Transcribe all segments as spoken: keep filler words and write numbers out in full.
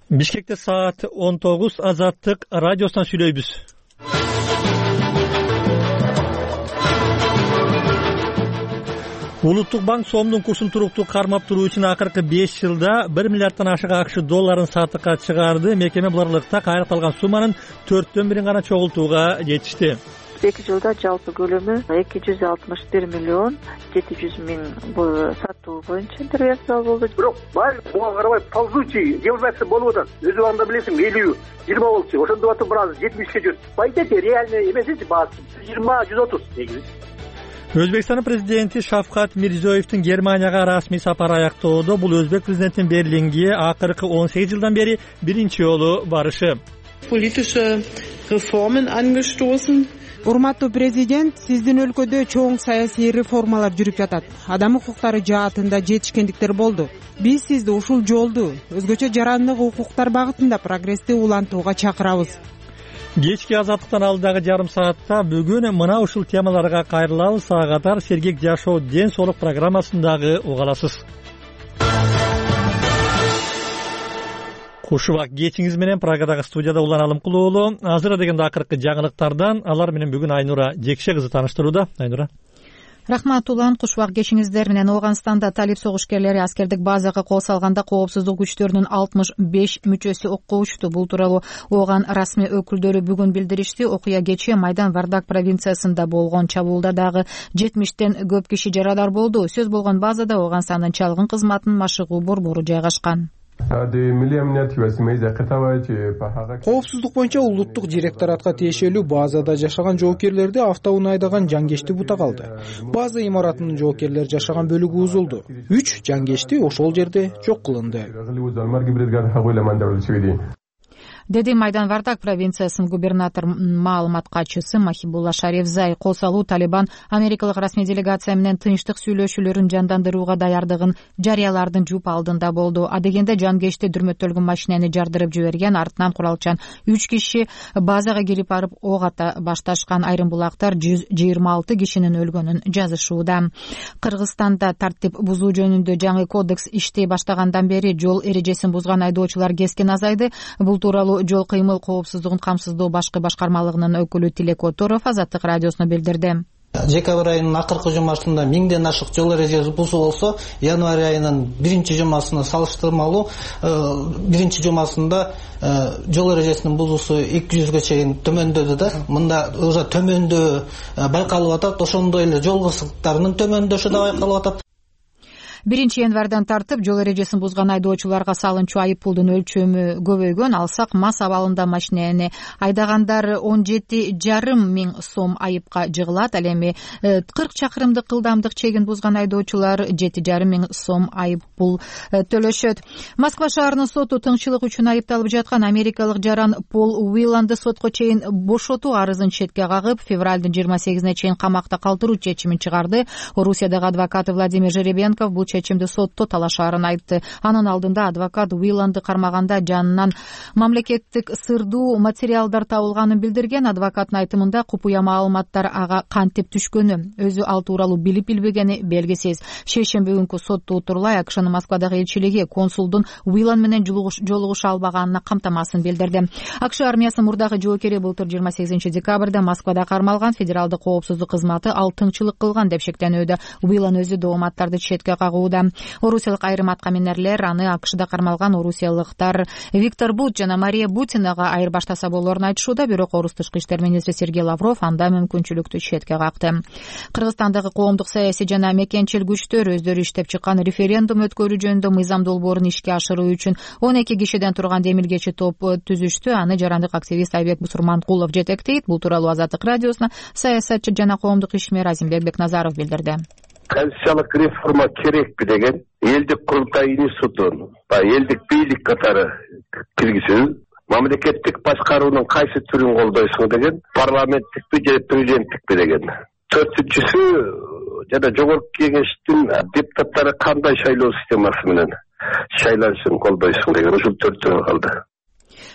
Бишкекте саат он тогуз, Азаттык радиосунан сүйлөйбүз. Улуттук банк сомдун курсун туруктуу кармап туруу үчүн акыркы беш жылда бир миллиарддан ашык акш долларын сатыкка чыгарды. Мекеме буларлыкта кайракталган сумманын төрттөн бирин гана чогултууга жетишти. эки жылда жалпы көлөмү эки жүз алтымыш бир миллион жети жүз миң сатуу боюнча интервенция болду. Бирок баары буга карабай ползучий девальвация болуп атат. Өзү анда билесиң элүү жыйырма болчу. Ошондо атып бир аз жетимишке жүрүп. Пайдасы реальный эмес эч баасы жыйырма жүз отуз негизи. Өзбекстандын президенти Шавкат Мирзиёевдин Германияга расмий сапары аяктоодо. Бул өзбек президентинин Берлинге акыркы он сегиз жылдан бери биринчи жолу барышы. Politische Reformen angestoßen. Урматтуу президент, сиздин өлкөдө чоң саясий реформалар жүрүп жатат. Адам укуктары жаатында жетишкендиктер болду. Биз сизди ушул жолду өзгөчө жарандык укуктар багытында прогрессти улантууга чакырабыз. Кечки Азаттыктан алдагы жарым саатта бүгүн мына ушул темаларга кайрылабыз. Ага катар Сергек жашоо ден соолук программасындагы угаласыз. Кушубак кечиңиз менен Прагадагы студияда Улан Алымкулуулу. Азыр дегенде акыркы жаңылыктардан алар менен бүгүн Айнура Жекше кызы тааныштырууда. Айнура. Рахмат Улан, кушубак кечиңиздер менен. Ооганстанда талип согушкерлери аскердик базага кол салганда коопсуздук күчтөрүнүн алтымыш беш мүчөсү окко учту. Бул тууралуу Ооган расмий өкүлдөрү бүгүн билдиришти. Окуя кечээ Майдан Вардак провинциясында болгон чабуулда дагы жетимиштен көп киши жарадар болду. Сөз болгон базада Ооганстандын чалгын кызматынын машыгуу борбору жайгашкан. Коопсуздук боюнча улуттук директоратка тиешелүү базада жашаган жоокерлерди автоунаа айдаган жангечти бута калды. База имаратынын жоокерлери жашаган бөлүгү бузулду. Үч жангечти ошол жерде жок кылынды. Деди Майдан Вардак провинциясынын губернатор маалымат катчысы Махибулла Шарифзай. Кол салуу Талибан америкалык расмий делегация менен тынчтык сүйлөшүүлөрүн жандандырууга даярдыгын жарыялардын жуп алдында болду. Адегенде жангечти дүрмөттөлгөн машинени жардырып жиберген, артынан куралчан үч киши базага кирип барып ок ата башташкан. Айрым булактар жүз жыйырма алты кишинин өлгөнүн жазышууда. Кыргызстанда тартип бузуу жөнүндө жаңы кодекс иштей баштагандан бери жол эрежесин бузган айдоочулар кескен азайды. Бул тууралуу жол кыймыл коопсуздугун камсыздоо башкы башкармалыгынын өкүлү Тилек Оторов Азаттык радиосуна билдирди. Декабрь айынын акыркы жумасында миңден ашык жол эрежеси бузуу болсо, январь айынын биринчи жумасына салыштырмалуу биринчи жумасында жол эрежесинин бузуусу эки жүзгө чейин төмөндөдү да. Мында уже төмөндөө байкалып атат, ошондой эле жол кырсыктарынын төмөндөшү да байкалып атат. биринчи январдан тартып жол эрежесин бузган айдоочуларга салынчу айып пулдун өлчөмү көбөйгөн. Алсак мас абалында машинени айдагандар он жети жарым миң сом айыпка жыгылат. Ал эми кырк чакырымдык ылдамдык чегин бузган айдоочулар жети жарым миң сом айып пул төлөшөт. Москва шаарынын соту тыңчылык үчүн айыпталып жаткан америкалык жаран Пол Уилланды сотко чейин бошотуу арызын четке кагып, февралдын жыйырма сегизине чейин камакта калтыруу чечимин чыгарды. Орусиядагы адвокаты Владимир Жеребенков бул чечимди сотто талашаарын айтты. Анын алдында адвокат Уилланды кармаганда жанынан мамлекеттик сырдуу материалдар табылганын билдирген. Адвокаттын айтымында купуя маалыматтар ага кантип түшкөнү, өзү ал тууралуу билип билбегени белгисиз. Шешемби күнкү сотто утурлай АКШнын Москвадагы элчилиги консулдун Уиллан менен жолугуша албаганына камтамасын билдирди. АКШ армиясы мурдагы жоокери былтыр жыйырма сегизинчи декабрда Москвада кармалган. Федералдык коопсуздук кызматы ал тыңчылык кылган деп шектенүүдө. Уиллан өзү дооматтарды четке кагуу. Орусиялык айрым аткаминерлер аны АКШда кармалган орусиялыктар Виктор Бут жана Мария Бутинага айырбаштаса болоорун айтышууда. Бирок орус тышкы иштер министри Сергей Лавров анда мүмкүнчүлүктү четке какты. Кыргызстандагы коомдук саясий жана мекенчил күчтөр өздөрү иштеп чыккан референдум өткөрүү жөнүндө мыйзам долбоорун ишке ашыруу үчүн он эки кишиден турган демилгечи топ түзүштү. Аны жарандык активист Айбек Бусурманкулов жетектейт. Бул тууралуу Азаттык радиосуна саясатчы жана коомдук ишмер Азимбек Бекназаров билдирди. Конституциялык реформа керекпи деген элдик курултай институтун элдик бийлик катары киргизүү, мамлекеттик башкаруунун кайсы түрүн колдойсуң деген, парламенттикпи же президенттикпи деген. Төртүнчүсү жана жогорку кеңештин депутаттары кандай шайлоо системасы менен шайланышын колдойсуң деген ушул төртөө калды.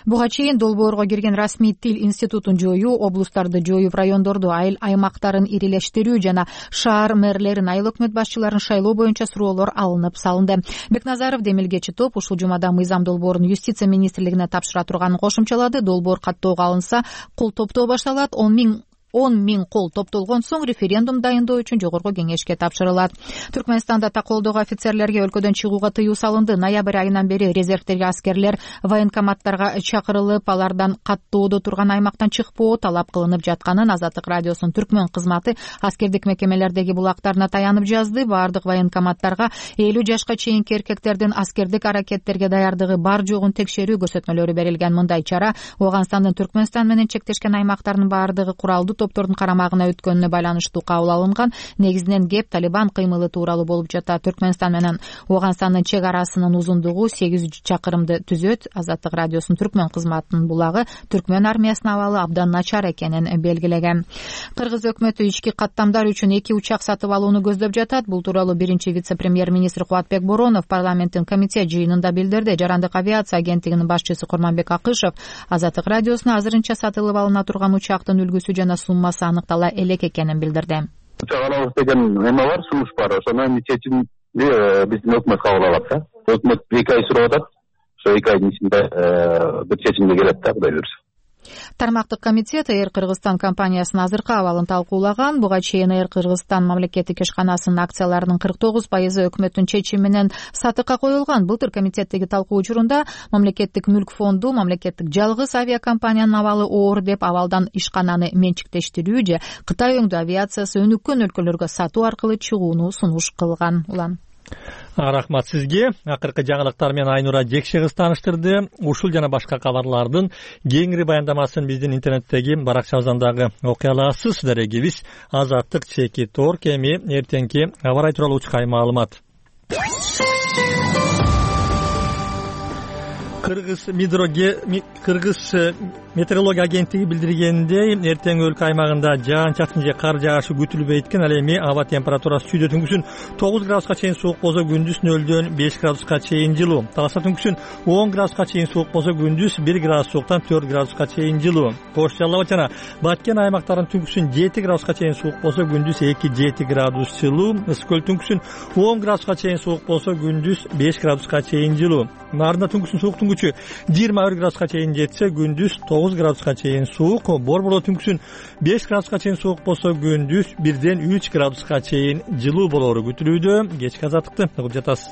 буга чейин долбоорго кирген расмий тил институтун жоюу, облустарды жоюп райондорду, айыл аймактарын ирилештирүү жана шаар мэрлерин, айыл өкмөт башчыларын шайлоо боюнча суроолор алынып салынды. Бекназаров демилгечи топ ушул жумада мыйзам долбоорун юстиция министрлигине тапшыра турганын кошумчалады. Долбоор каттоого алынса, кол топтоо башталат. он миң он миң кол топтолгон соң референдум дайындоо үчүн жогорку кеңешке тапшырылат. Түркмөнстанда таколдогу офицерлерге өлкөдөн чыгууга тыюу салынды. Ноябрь айынан бери резервдеги аскерлер военкоматтарга чакырылып, алардан каттоодо турган аймактан чыкпоо талап кылынып жатканын Азаттык радиосунун түркмөн кызматы аскердик мекемелердеги булактарына таянып жазды. Бардык военкоматтарга элүү жашка чейинки эркектердин аскердик аракеттерге даярдыгы бар жогун текшерүү көрсөтмөлөрү берилген. Мындай чара Ооганстандын Түркмөнстан менен чектешкен аймактарынын бардыгы куралдуу топтордун карамагына өткөнүнө байланыштуу кабыл алынган. Негизинен кеп Талибан кыймылы тууралуу болуп жатат. Түркмөнстан менен Ооганстандын чек арасынын узундугу сегиз жүз чакырымды түзөт. Азаттык радиосунун түркмөн кызматынын булагы түркмөн армиясынын абалы абдан начар экенин белгилеген. Кыргыз өкмөтү ички каттамдар үчүн эки учак сатып алууну көздөп жатат. Бул тууралуу биринчи вице-премьер-министр Кубатбек Боронов парламенттин комитет жыйынында билдирди. Жарандык авиация агенттигинин башчысы Курманбек Акышев Азаттык радиосуна азырынча сатылып алына турган учактын үлгүсү жана суммасы аныктала элек экенин билдирди. Учак алабыз деген эме бар, сунуш бар. Ошонун чечимин биздин өкмөт кабыл алат да. Өкмөт эки ай сурап атат. Ошо эки айдын ичинде бир чечимге келет да, Кудай буйрса. Тармактык комитет Air Кыргызстан компаниясынын азыркы абалын талкуулаган. Буга чейин Air Кыргызстан мамлекеттик ишканасынын акцияларынын кырк тогуз пайызы өкмөттүн чечими менен сатыкка коюлган. Былтыр комитеттеги талкуу учурунда мамлекеттик мүлк фонду мамлекеттик жалгыз авиакомпаниянын абалы оор деп абалдан ишкананы менчиктештирүү же Кытай өңдүү авиациясы өнүккөн өлкөлөргө сатуу аркылы чыгууну сунуш кылган. Улан Рахмат сизге. Акыркы жаңылыктар менен Айнура Жекшегиз тааныштырды. Ушул жана башка кабарлардын кеңири баяндамасын биздин интернеттеги баракчабыздан дагы окуй аласыз. Дарегибиз Азаттык чеки тор кеми эртеңки аба ырайы тууралуу учкай маалымат. Кыргыз Кыргыз метеорология агенттиги билдиргендей, эртең өлкө аймагында жаан-чачын же кар жаашы күтүлбөйт экен. Ал эми аба температурасы түндө түнкүсүн тогуз градуска чейин суук болсо, күндүз нөлдөн беш градуска чейин жылуу. Таласа түнкүсүн он градуска чейин суук болсо, күндүз бир градус сууктан төрт градуска чейин жылуу. Кош Жалал Абад жана Баткен аймактарынын түнкүсүн жети градуска чейин суук болсо, күндүз эки жети градус жылуу. Ысык көл түнкүсүн он градуска чейин суук болсо, күндүз беш градуска чейин жылуу. Нарында түнкүсүн сууктун күчү жыйырма бир градуска чейин жетсе, күндүз тогуз градуска чейин суук. Борбордо түнкүсүн беш градуска чейин суук болсо, күндүз бирден үч градуска чейин жылуу болору күтүлүүдө. Кечки азаттыкты угуп жатасыз.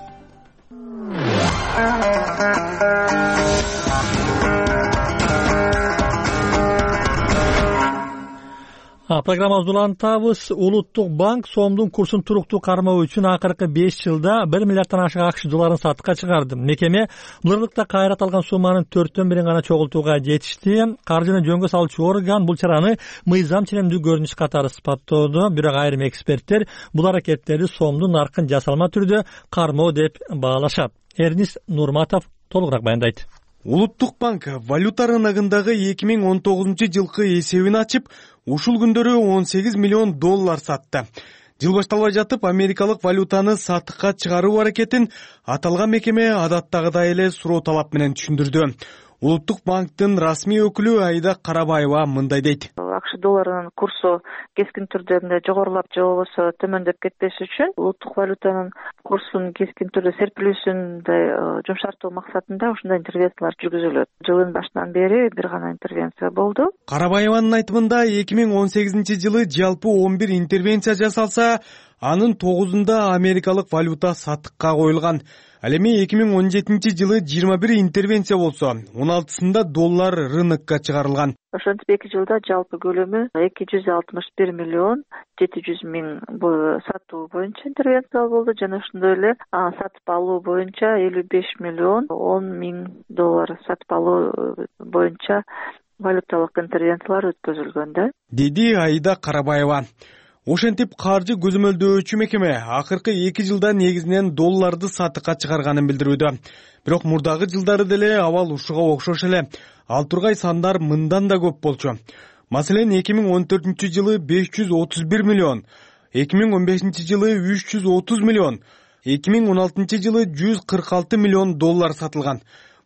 Программабызды улантабыз. Улуттук банк сомдун курсун туруктуу кармоо үчүн акыркы беш жылда бир миллиарддан ашык акш долларын сатыкка чыгарды. Мекеме былтырдыкта кайрат алган сумманын төрттөн бирин гана чогултууга жетишти. Каржыны жөнгө салуучу орган бул чараны мыйзам ченемдүү көрүнүш катары сыпаттоодо, бирок айрым эксперттер бул аракеттерди сомдун наркын жасалма түрдө кармоо деп баалашат. Эрнис Нурматов толугураак баяндайт. Улуттук банк валюта рыногундагы эки миң он тогузунчу жылкы эсебин ачып, ушул күндөрү он сегиз миллион доллар сатты. Жыл башталбай жатып, америкалык валютаны сатыкка чыгаруу аракетин аталган мекеме адаттагыдай эле суроо талап менен түшүндүрдү. Улуттук банктын расмий өкүлү Айда Карабаева мындай дейт. акш долларынын курсу кескин түрдө мындай жогорулап же болбосо төмөндөп кетпеш үчүн улуттук валютанын курсунун кескин түрдө серпилүүсүн мындай жумшартуу максатында ушундай интервенциялар жүргүзүлөт. Жылдын башынан бери бир гана интервенция болду. Карабаеванын айтымында эки миң он сегизинчи жылы жалпы он бир интервенция жасалса, анын тогузунда америкалык валюта сатыкка коюлган. Ал эми эки миң он жетинчи жылы жыйырма бир интервенция болсо, он алтысында доллар рынокко чыгарылган. Ошентип эки жылда жалпы көлөмү эки жүз алтымыш бир миллион жети жүз миң сатуу боюнча интервенция болду жана ошондой эле сатып алуу боюнча элүү беш миллион он миң доллар сатып алуу боюнча валюталык интервенциялар өткөзүлгөн да, деди Айда Карабаева. Ошентип каржы көзөмөлдөөчү мекеме акыркы эки жылда негизинен долларды сатыкка чыгарганын билдирүүдө. Бирок мурдагы жылдары деле абал ушуга окшош эле. Ал тургай сандар мындан да көп болчу. Маселен, эки миң он төртүнчү жылы беш жүз отуз бир миллион, эки миң он бешинчи жылы үч жүз отуз миллион, эки миң он алтынчы жылы жүз кырк алты миллион доллар сатылган.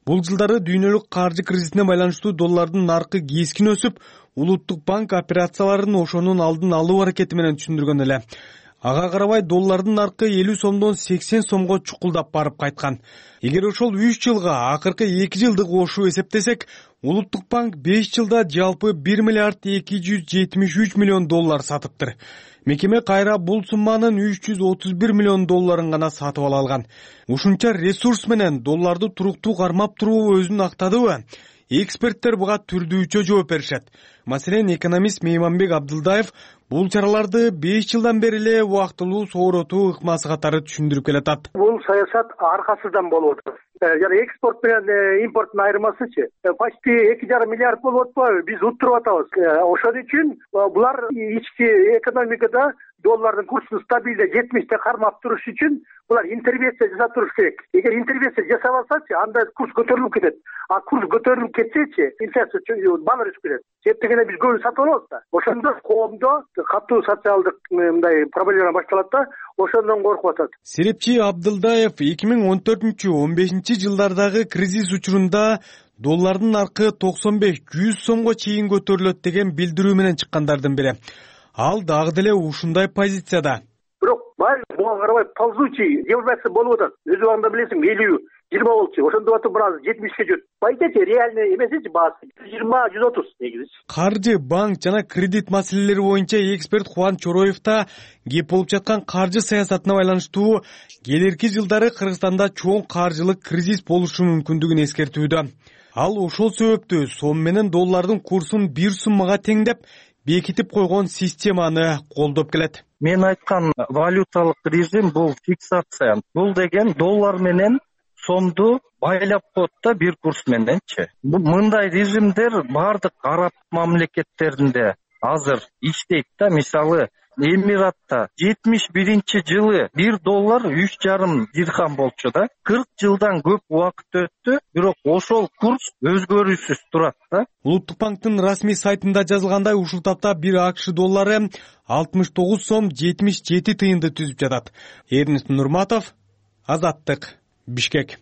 Бул жылдары дүйнөлүк каржы кризисине байланыштуу доллардын наркы кескин өсүп, улуттук банк операцияларын ошонун алдын алуу аракети менен түшүндүргөн эле. Ага карабай доллардын наркы элүү сомдон сексен сомго чукулдап барып кайткан. Эгер ошол үч жылга акыркы эки жылдык ошо эсептесек, улуттук банк беш жылда жалпы бир миллиард эки жүз жетимиш үч миллион доллар сатыптыр. Мекеме кайра бул сумманын үч жүз отуз бир миллион долларын гана сатып ала алган. Ушунча ресурс менен долларды туруктуу кармап туруу өзүн актадыбы? Эксперттер буга түрдүүчө жооп беришет. Маселен, экономист Мейманбек Абдылдаев бул чараларды беш жылдан бери эле убактылуу сооротуу ыкмасы катары түшүндүрүп келатат. Бул саясат аркасыздан болуп атат. Жана экспорт менен импорттун айырмасычы почти эки жарым миллиард болуп атпайбы? Биз уттуруп атабыз. Ошон үчүн булар ички экономикада доллардын курсун стабилде жетимиште кармап туруш үчүн булар интервенция жасап туруш керек. Эгер интервенция жасабасачы, анда курс көтөрүлүп кетет. А курс көтөрүлүп кетсечи, инфляция баары өсүп кетет. Себептегенде биз көбүн сатып алабыз да. Ошондо коомдо катуу социалдык мындай проблема башталат да, ошондон коркуп атат. Серепчи Абдылдаев эки миң он төртүнчү он бешинчи жылдардагы кризис учурунда доллардын наркы токсон беш жүз сомго чейин көтөрүлөт деген билдирүү менен чыккандардын бири. Ал дагы деле ушундай позицияда. Бирок баары буга карабай ползучий девальвация болуп атат. Өз убагында билесиң, элүү жыйырма болчу. Ошондо атып бир аз жетимишке жүрөт. Байдачы реальный эмесичи баасы жыйырма жүз отуз негизи. Каржы, банк жана кредит маселелери боюнча эксперт Кубан Чороев да кеп болуп жаткан каржы саясатына байланыштуу келерки жылдары Кыргызстанда чоң каржылык кризис болушу мүмкүндүгүн эскертүүдө. Ал ошол себептүү сом менен доллардын курсун бир суммага теңдеп бекитип койгон системаны колдоп келет. Мен айткан валюталык режим бул фиксация. Бул деген доллар менен сомду байлап коет да бир курс мененчи. Мындай режимдер бардык араб мамлекеттеринде азыр иштейт да. Мисалы Эмиратта жетимиш биринчи жылы бир доллар үч жарым дирхам болчу да. кырк жылдан көп убакыт өттү, бирок ошол курс өзгөрүүсүз турат да. Улуттук банктын расмий сайтында жазылгандай, ушул тапта бир АКШ доллары алтымыш тогуз сом жетимиш жети тыйынды түзүп жатат. Эрнест Нурматов, Азаттык, Бишкек.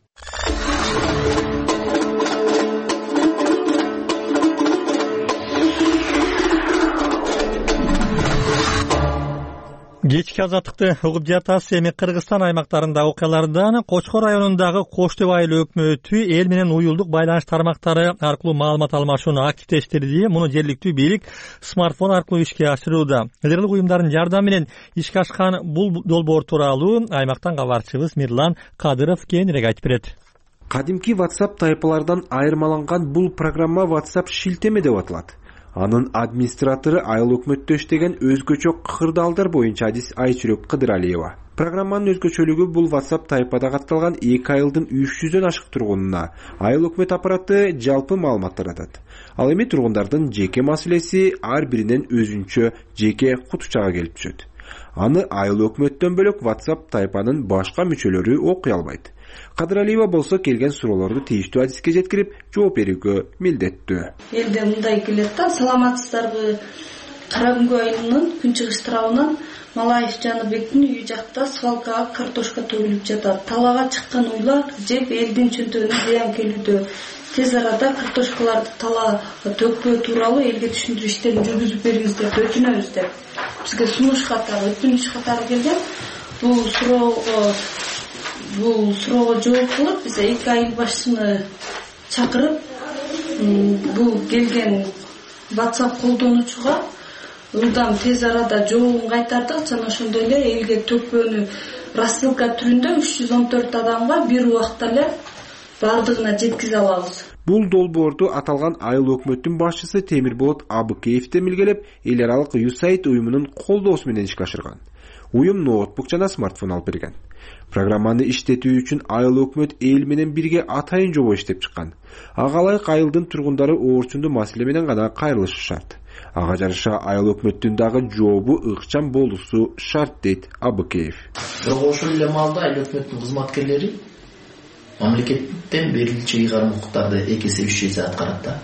Кечки Азаттыкты угуп жатасыз. Эми Кыргызстан аймактарында окуялардан Кочкор районундагы Коштөб айыл өкмөтү эл менен уюлдук байланыш тармактары аркылуу маалымат алмашууну активдештирди. Муну жергиликтүү бийлик смартфон аркылуу ишке ашырууда. Элдерлик уюмдардын жардамы менен ишке ашкан бул долбоор тууралуу аймактан кабарчыбыз Мирлан Кадыров кийинирээк айтып берет. Кадимки WhatsApp тайпалардан айырмаланган бул программа WhatsApp шилтеме деп аталат. Анын администратору айыл өкмөттө иштеген өзгөчө кырдаалдар боюнча адис Айчүрөк Кыдыралиева. Программанын өзгөчөлүгү бул WhatsApp тайпада катталган эки айылдын үч жүздөн ашык тургунуна айыл өкмөт аппараты жалпы маалымат таратат. Ал эми тургундардын жеке маселеси ар биринен өзүнчө жеке кутучага келип түшөт. Аны айыл өкмөттөн бөлөк WhatsApp тайпанын башка мүчөлөрү окуй албайт. Кадыралиева болсо келген суроолорду тийиштүү адиске жеткирип жооп берүүгө милдеттүү. Элде мындай келет да, саламатсыздарбы? Карагүнгөө айылынын күнчыгыш тарабынан Малаев Жаныбектин үйү жакта свалкага картошка төгүлүп жатат. Талаага чыккан уйлар жеп элдин чөнтөгүнө зыян келүүдө. Тез арада картошкаларды талаага төкпөө тууралуу элге түшүндүрүү иштерин жүргүзүп бериңиздер деп өтүнөбүз деп бизге сунуш катары, өтүнүч катары келген. Бул суроого бул суроого жооп кылып биз эки айыл башчыны чакырып, бул келген WhatsApp колдонуучуга ылдам тез арада жообун кайтардык жана ошондой эле элге төкпөнү рассылка түрүндө үч жүз он төрт адамга бир убакта эле бардыгына жеткизе алабыз. Бул долбоорду аталган айыл өкмөттүн башчысы Темирболот Абыкеев демилгелеп, эл аралык ю сайт уюмунун колдоосу менен ишке ашырган. Уюм ноутбук жана смартфон алып берген. Программаны иштетүү үчүн айыл өкмөт эл менен бирге атайын жобо иштеп чыккан. Ага ылайык айылдын тургундары оорчундуу маселе менен гана кайрылышы шарт. Ага жараша айыл өкмөттүн дагы жообу ыкчам болуусу шарт дейт Абыкеев. Бирок ошол эле маалда айыл өкмөттүн кызматкерлери мамлекеттен берилчү ыйгарым укуктарды эки эсе үч эсе аткарат да.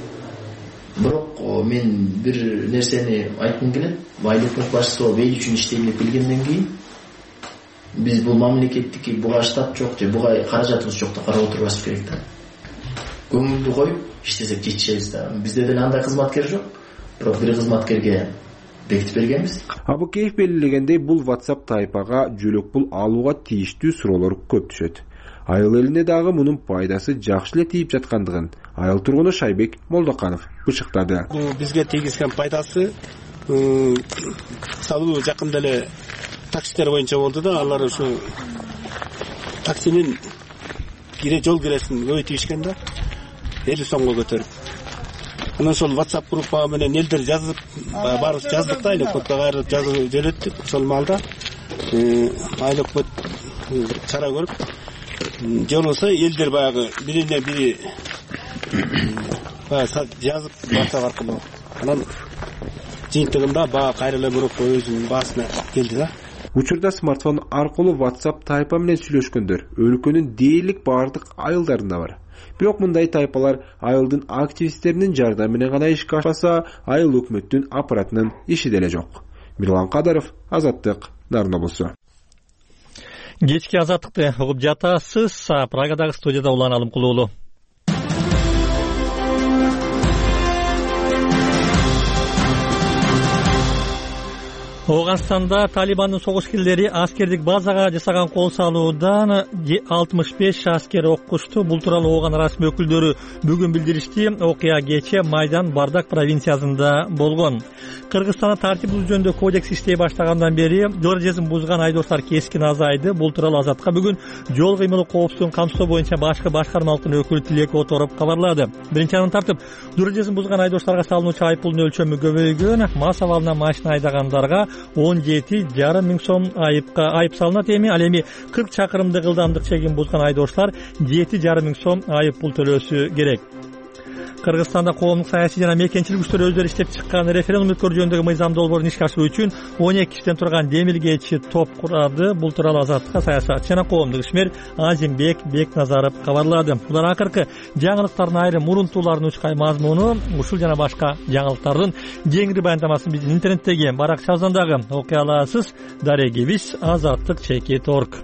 Бирок мен бир нерсени айткым келет. Айыл өкмөт башчысы болуп эл үчүн иштейм деп келгенден кийин биз бул мамлекеттики буга штат жок же буга каражатыбыз жок деп карап отурбашыбыз керек да. көңүлдү коюп иштесек жетишебиз да. Бизде деле андай кызматкер жок, бирок бир кызматкерге бекитип бергенбиз. Абыкеев белгилегендей, бул WhatsApp тайпага жөлөк пул алууга тийиштүү суроолор көп түшөт. Айыл элине дагы мунун пайдасы жакшы эле тийип жаткандыгын айыл тургуну Шайбек Молдоканов бышыктады. Бул бизге тийгизген пайдасы мисалы жакында эле таксилер боюнча болду да, алар ушу таксинин кире жол киресин көбөйтүшкөн да, элүү сомго көтөрүп. Анан ошол WhatsApp группа менен элдер жазып, баарыбыз жаздык да, айнекпотто кайрылып жазып жөнөттүк. Ошол маалда айнекпот чара көрүп, же болбосо элдер баягы бирине бири баягы жазып WhatsApp аркылуу, анан жыйынтыгында баа кайра эле группа өзүнүн баасына келди да. Учурда смартфон аркылуу WhatsApp тайпа менен сүйлөшкөндөр өлкөнүн дээрлик бардык айылдарында бар. Бирок мындай тайпалар айылдын активисттеринин жардамы менен гана ишке ашпаса, айыл өкмөттүн аппаратынын иши деле жок. Мирлан Кадаров, Азаттык, Нарын облусу. Кечки Азаттыкты угуп жатасыз. Прагадагы студияда Улан Алымкулуулу. Ооганстанда Талибандын согушкерлери аскердик базага жасаган кол салуудан алтымыш беш аскер оккушту. Бул тууралуу Ооган расмий өкүлдөрү бүгүн билдиришти. Окуя кечээ Майдан Бардак провинциясында болгон. Кыргызстанда тартип бузуу жөнүндө кодекс иштей баштагандан бери жол эрежесин бузган айдоочулар кескин азайды. Бул тууралуу Азатка бүгүн жол кыймылы коопсуздугун камсыздоо боюнча башкы башкармалыктын өкүлү Тилек Оторов кабарлады. Биринчи анын тартып жол эрежесин бузган айдоочуларга салынуучу айыппулдун өлчөмү көбөйгөн. Мас абалына машина айдагандарга он жети жарым миң сом айыпка айып салынат. Эми ал эми кырк чакырымдык ылдамдык чегин бузган айдоочулар жети жарым миң сом айып пул төлөөсү керек. Кыргызстанда коомдук саясий жана мекенчилик күчтөр өздөрү иштеп чыккан референдум өткөрүү жөнүндөгү мыйзам долбоорун ишке ашыруу үчүн он эки кишиден турган демилгечи топ курады. Бул тууралуу Азаттыкка саясатчы жана коомдук ишмер Азимбек Бекназаров кабарлады. Булар акыркы жаңылыктардын айрым мурунтууларын учкай мазмуну, ушул жана башка жаңылыктардын кеңири баяндамасын биздин интернеттеги баракчабыздагы окуй аласыз. Дарегибиз Азаттык чекит точка орг.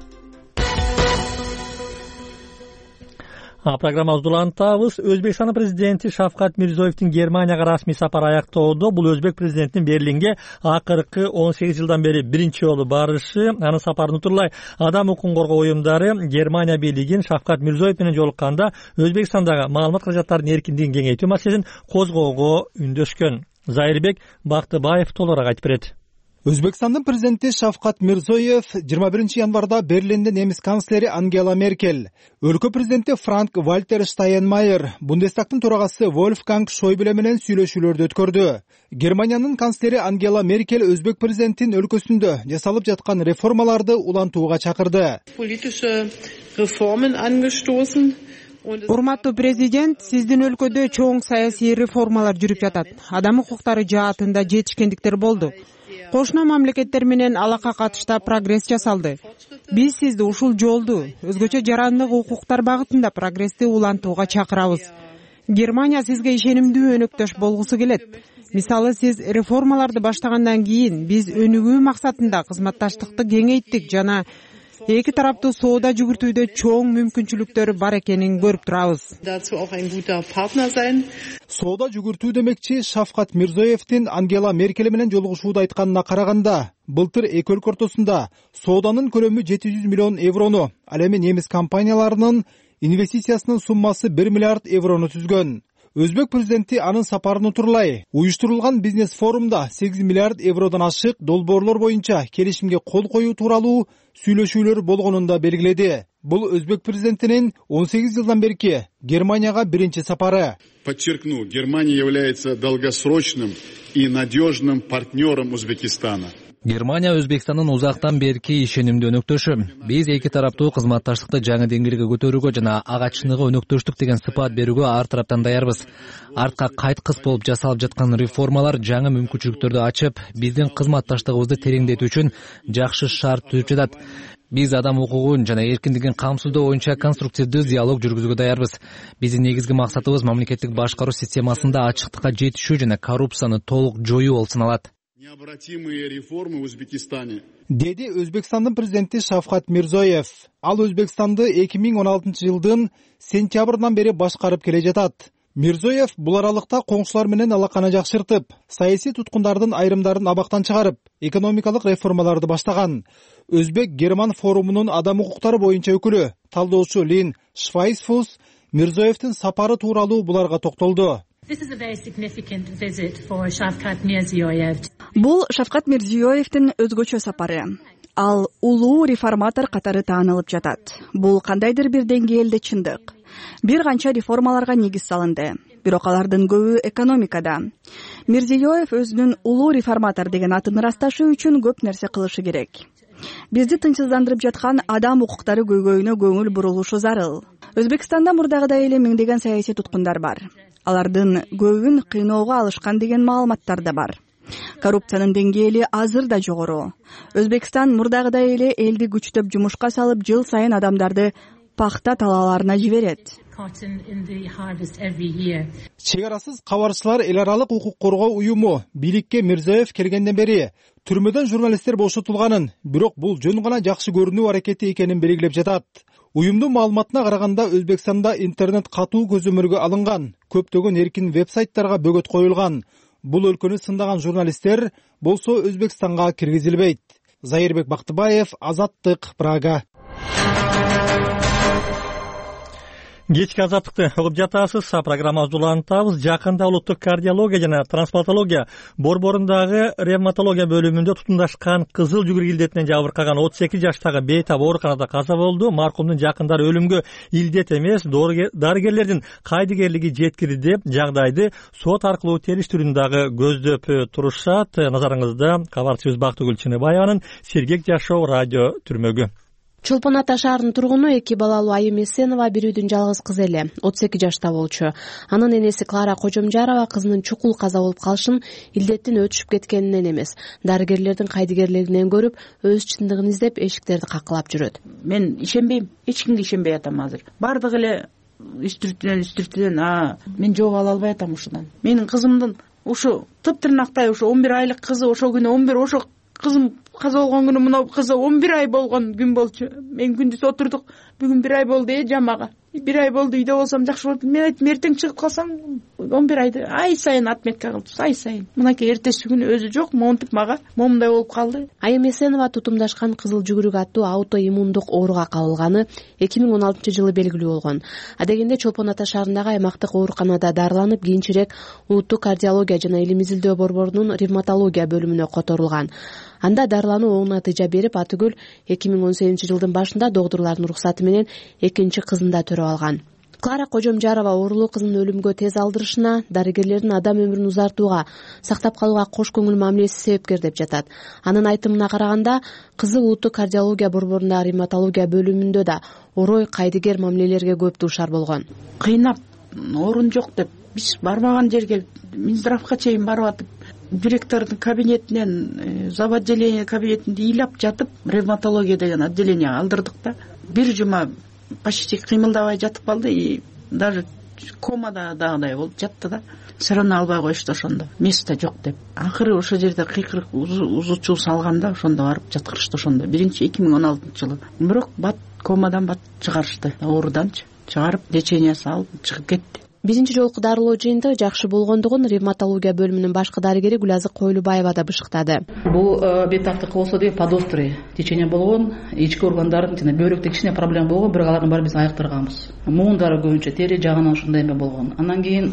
А программабызды улантабыз. Өзбекстандын президенти Шавкат Мирзиёевдин Германияга расмий сапары аяктоодо. Бул өзбек президентинин Берлинге акыркы он сегиз жылдан бери биринчи жолу барышы. Анын сапарын утурлай адам укугун коргоо уюмдары Германия бийлигин Шавкат Мирзиёев менен жолукканда Өзбекстандагы маалымат каражаттарынын эркиндигин кеңейтүү маселесин козгоого үндөшкөн. Зайырбек Бактыбаев толугураак айтып берет. Өзбекстандын президенти Шавкат Мирзиёев жыйырма биринчи январда Берлинде немис канцлери Ангела Меркель, өлкө президенти Франк Вальтер Штайнмайер, Бундестагдын төрагасы Вольфганг Шойбле менен сүйлөшүүлөрдү өткөрдү. Германиянын канцлери Ангела Меркель өзбек президентин өлкөсүндө жасалып жаткан реформаларды улантууга чакырды. Politische Reformen angestoßen. Урматтуу президент, сиздин өлкөдө чоң саясий реформалар жүрүп жатат. Адам укуктары жаатында жетишкендиктер болду. Кошуна мамлекеттер менен алака катышта прогресс жасалды. Биз сизди ушул жолду, өзгөчө жарандык укуктар багытында прогрессти улантууга чакырабыз. Германия сизге ишенимдүү өнөктөш болгусу келет. Мисалы, сиз реформаларды баштагандан кийин биз өнүгүү максатында кызматташтыкты кеңейттик жана эки тараптуу соода жүгүртүүдө чоң мүмкүнчүлүктөр бар экенин көрүп турабыз. Соода жүгүртүү демекчи Шавкат Мирзиёевдин Ангела Меркель менен жолугушууда айтканына караганда, былтыр эки өлкө ортосунда сооданын көлөмү жети жүз миллион еврону, ал эми немис компанияларынын инвестициясынын суммасы бир миллиард еврону түзгөн. Өзбек президенти анын сапарын утурлай уюштурулган бизнес форумда сегиз миллиард евродон ашык долбоорлор боюнча келишимге кол коюу тууралуу сүйлөшүүлөр болгонун да белгиледи. Бул өзбек президентинин он сегиз жылдан берки Германияга биринчи сапары. Подчеркну, Германия является долгосрочным и надежным партнером Узбекистана. Германия Өзбекстандын узактан берки ишенимдүү өнөктөшү. Биз эки тараптуу кызматташтыкты жаңы деңгээлге көтөрүүгө жана ага чыныгы өнөктөштүк деген сыпат берүүгө ар тараптан даярбыз. Артка кайткыс болуп жасалып жаткан реформалар жаңы мүмкүнчүлүктөрдү ачып, биздин кызматташтыгыбызды тереңдетүү үчүн жакшы шарт түзүп жатат. Биз адам укугун жана эркиндигин камсыздоо боюнча конструктивдүү диалог жүргүзүүгө даярбыз. Биздин негизги максатыбыз мамлекеттик башкаруу системасында ачыктыкка жетишүү жана коррупцияны толук жоюу болуп саналат. Необратимые реформы в Узбекистане. Деди Өзбекстандын президенти Шавкат Мирзоев. Ал Өзбекстанды эки миң он алтынчы жылдын сентябрынан бери башкарып келе жатат. Мирзоев бул аралыкта коңшулар менен алаканы жакшыртып, саясий туткундардын айрымдарын абактан чыгарып, экономикалык реформаларды баштаган. Өзбек-Герман форумунун адам укуктары боюнча өкүлү, талдоочу Лин Швайсфус Мирзоевдин сапары тууралуу буларга токтолду. Бул Шавкат Мирзиёевдин өзгөчө сапары. Ал улуу реформатор катары таанылып жатат. Бул кандайдыр бир деңгээлде чындык. Бир канча реформаларга негиз салынды, бирок алардын көбү экономикада. Мирзиёев өзүнүн улуу реформатор деген атын ырасташы үчүн көп нерсе кылышы керек. Бизди тынчсыздандырып жаткан адам укуктары көйгөйүнө көңүл бурулушу зарыл. Өзбекстанда мурдагыдай эле миңдеген саясий туткундар бар. Алардын көбүн кыйноого алышкан деген маалыматтар да бар. Коррупциянын деңгээли азыр да жогору. Өзбекстан мурдагыдай эле элди күчтөп жумушка салып, жыл сайын адамдарды пахта талааларына жиберет. Чек арасыз кабарчылар эл аралык укук коргоо уюму бийликке Мирзиёев келгенден бери түрмөдөн журналисттер бошотулганын, бирок бул жөн гана жакшы көрүнүү аракети экенин белгилеп жатат. Уюмдун маалыматына караганда Өзбекстанда интернет катуу көзөмөлгө алынган, көптөгөн эркин веб-сайттарга бөгөт коюлган. Бул өлкөнү сындаган журналисттер болсо Өзбекстанга киргизилбейт. Зайырбек Бактыбаев, Азаттык, Прага. Кечки азаттыкты угуп жатасыз. Программабызды улантабыз. Жакында улуттук кардиология жана трансплантология борборундагы ревматология бөлүмүндө тутумдашкан кызыл жүгүрүк илдетинен жабыркаган отуз эки жаштагы бейтап ооруканада каза болду. Маркумдун жакындары өлүмгө илдет эмес, дарыгерлердин кайдыгерлиги жеткирди деп жагдайды сот аркылуу териштирүүнү дагы көздөп турушат. Назарыңызда кабарчыбыз Бактыгүл Чыныбаеванын сергек жашоо радио түрмөгү. Чолпон Ата шаарынын тургуну эки балалуу Айым Эсенова бир үйдүн жалгыз кызы эле, отуз эки жашта болчу. Анын энеси Клара Кожомжарова кызынын чукул каза болуп калышын илдеттин өтүшүп кеткенинен эмес, дарыгерлердин кайдыгерлигинен көрүп, өз чындыгын издеп эшиктерди какылап жүрөт. Мен ишенбейм, эч кимге ишенбей атам азыр. Бардыгы эле үстүртүнөн үстүртүнөн, а мен жооп ала албай атам ушундан. Менин кызымдын ушу тыптырнактай ушу он бир айлык кызы ошол күнү он бир ошо кызым каза болгон күнү мына кызы он бир ай болгон күн болчу. Мен күндүз отурдук. Бүгүн бир ай болду э жамага. бир ай болду үйдө болсом жакшы болот. Мен айттым, эртең чыгып калсам он бир айды ай сайын отметка кылып, ай сайын. Мынакей эртеси күнү өзү жок, монтип мага момундай болуп калды. Айым Эсенова тутумдашкан кызыл жүгүрүк аттуу аутоиммундук ооруга кабылганы эки миң он алтынчы жылы белгилүү болгон. Адегенде Чолпон Ата шаарындагы аймактык ооруканада дарыланып, кийинчерээк улуттук кардиология жана илим изилдөө борборунун ревматология бөлүмүнө которулган. Анда дарылануу оң натыйжа берип, Атыгүл эки миң он сегизинчи жылдын башында доктурлардын уруксаты менен экинчи кызын да төрөп алган. Клара Кожомжарова оорулуу кызынын өлүмгө тез алдырышына, дарыгерлердин адам өмүрүн узартууга, сактап калууга кош көңүл мамилеси себепкер деп жатат. Анын айтымына караганда, кызы улуттук кардиология борборундагы ревматология бөлүмүндө да орой кайдыгер мамилелерге көп дуушар болгон. Кыйнап, орун жок деп, биз барбаган жерге Минздравга чейин барып атып, директордун кабинетинен, зав. Отделение кабинетинде ыйлап жатып, ревматология деген отделенияга алдырдык да. Бир жума почти кыймылдабай жатып калды и даже комада дагыдай болуп жатты да. Сыраны албай коюшту ошондо. Место жок деп. Акыры ошол жерде кыйкырык узучу салганда ошондо барып жаткырышты ошондо. Биринчи эки миң он алтынчы жылы. Бирок бат комадан бат чыгарышты. Ооруданчы чыгарып, лечение салып чыгып кетти. Биринчи жолку дарылоо жыйынтыгы жакшы болгондугун ревматология бөлүмүнүн башкы дарыгери Гүлазык Койлубаева да бышыктады. Бул бейтаптык болсо деген подострый течение болгон, ички органдардын жана бөйрөктө кичине проблема болгон, бирок алардын баарын биз айыктырганбыз. Муундары көбүнчө тери жагынан ушундай эме болгон. Андан кийин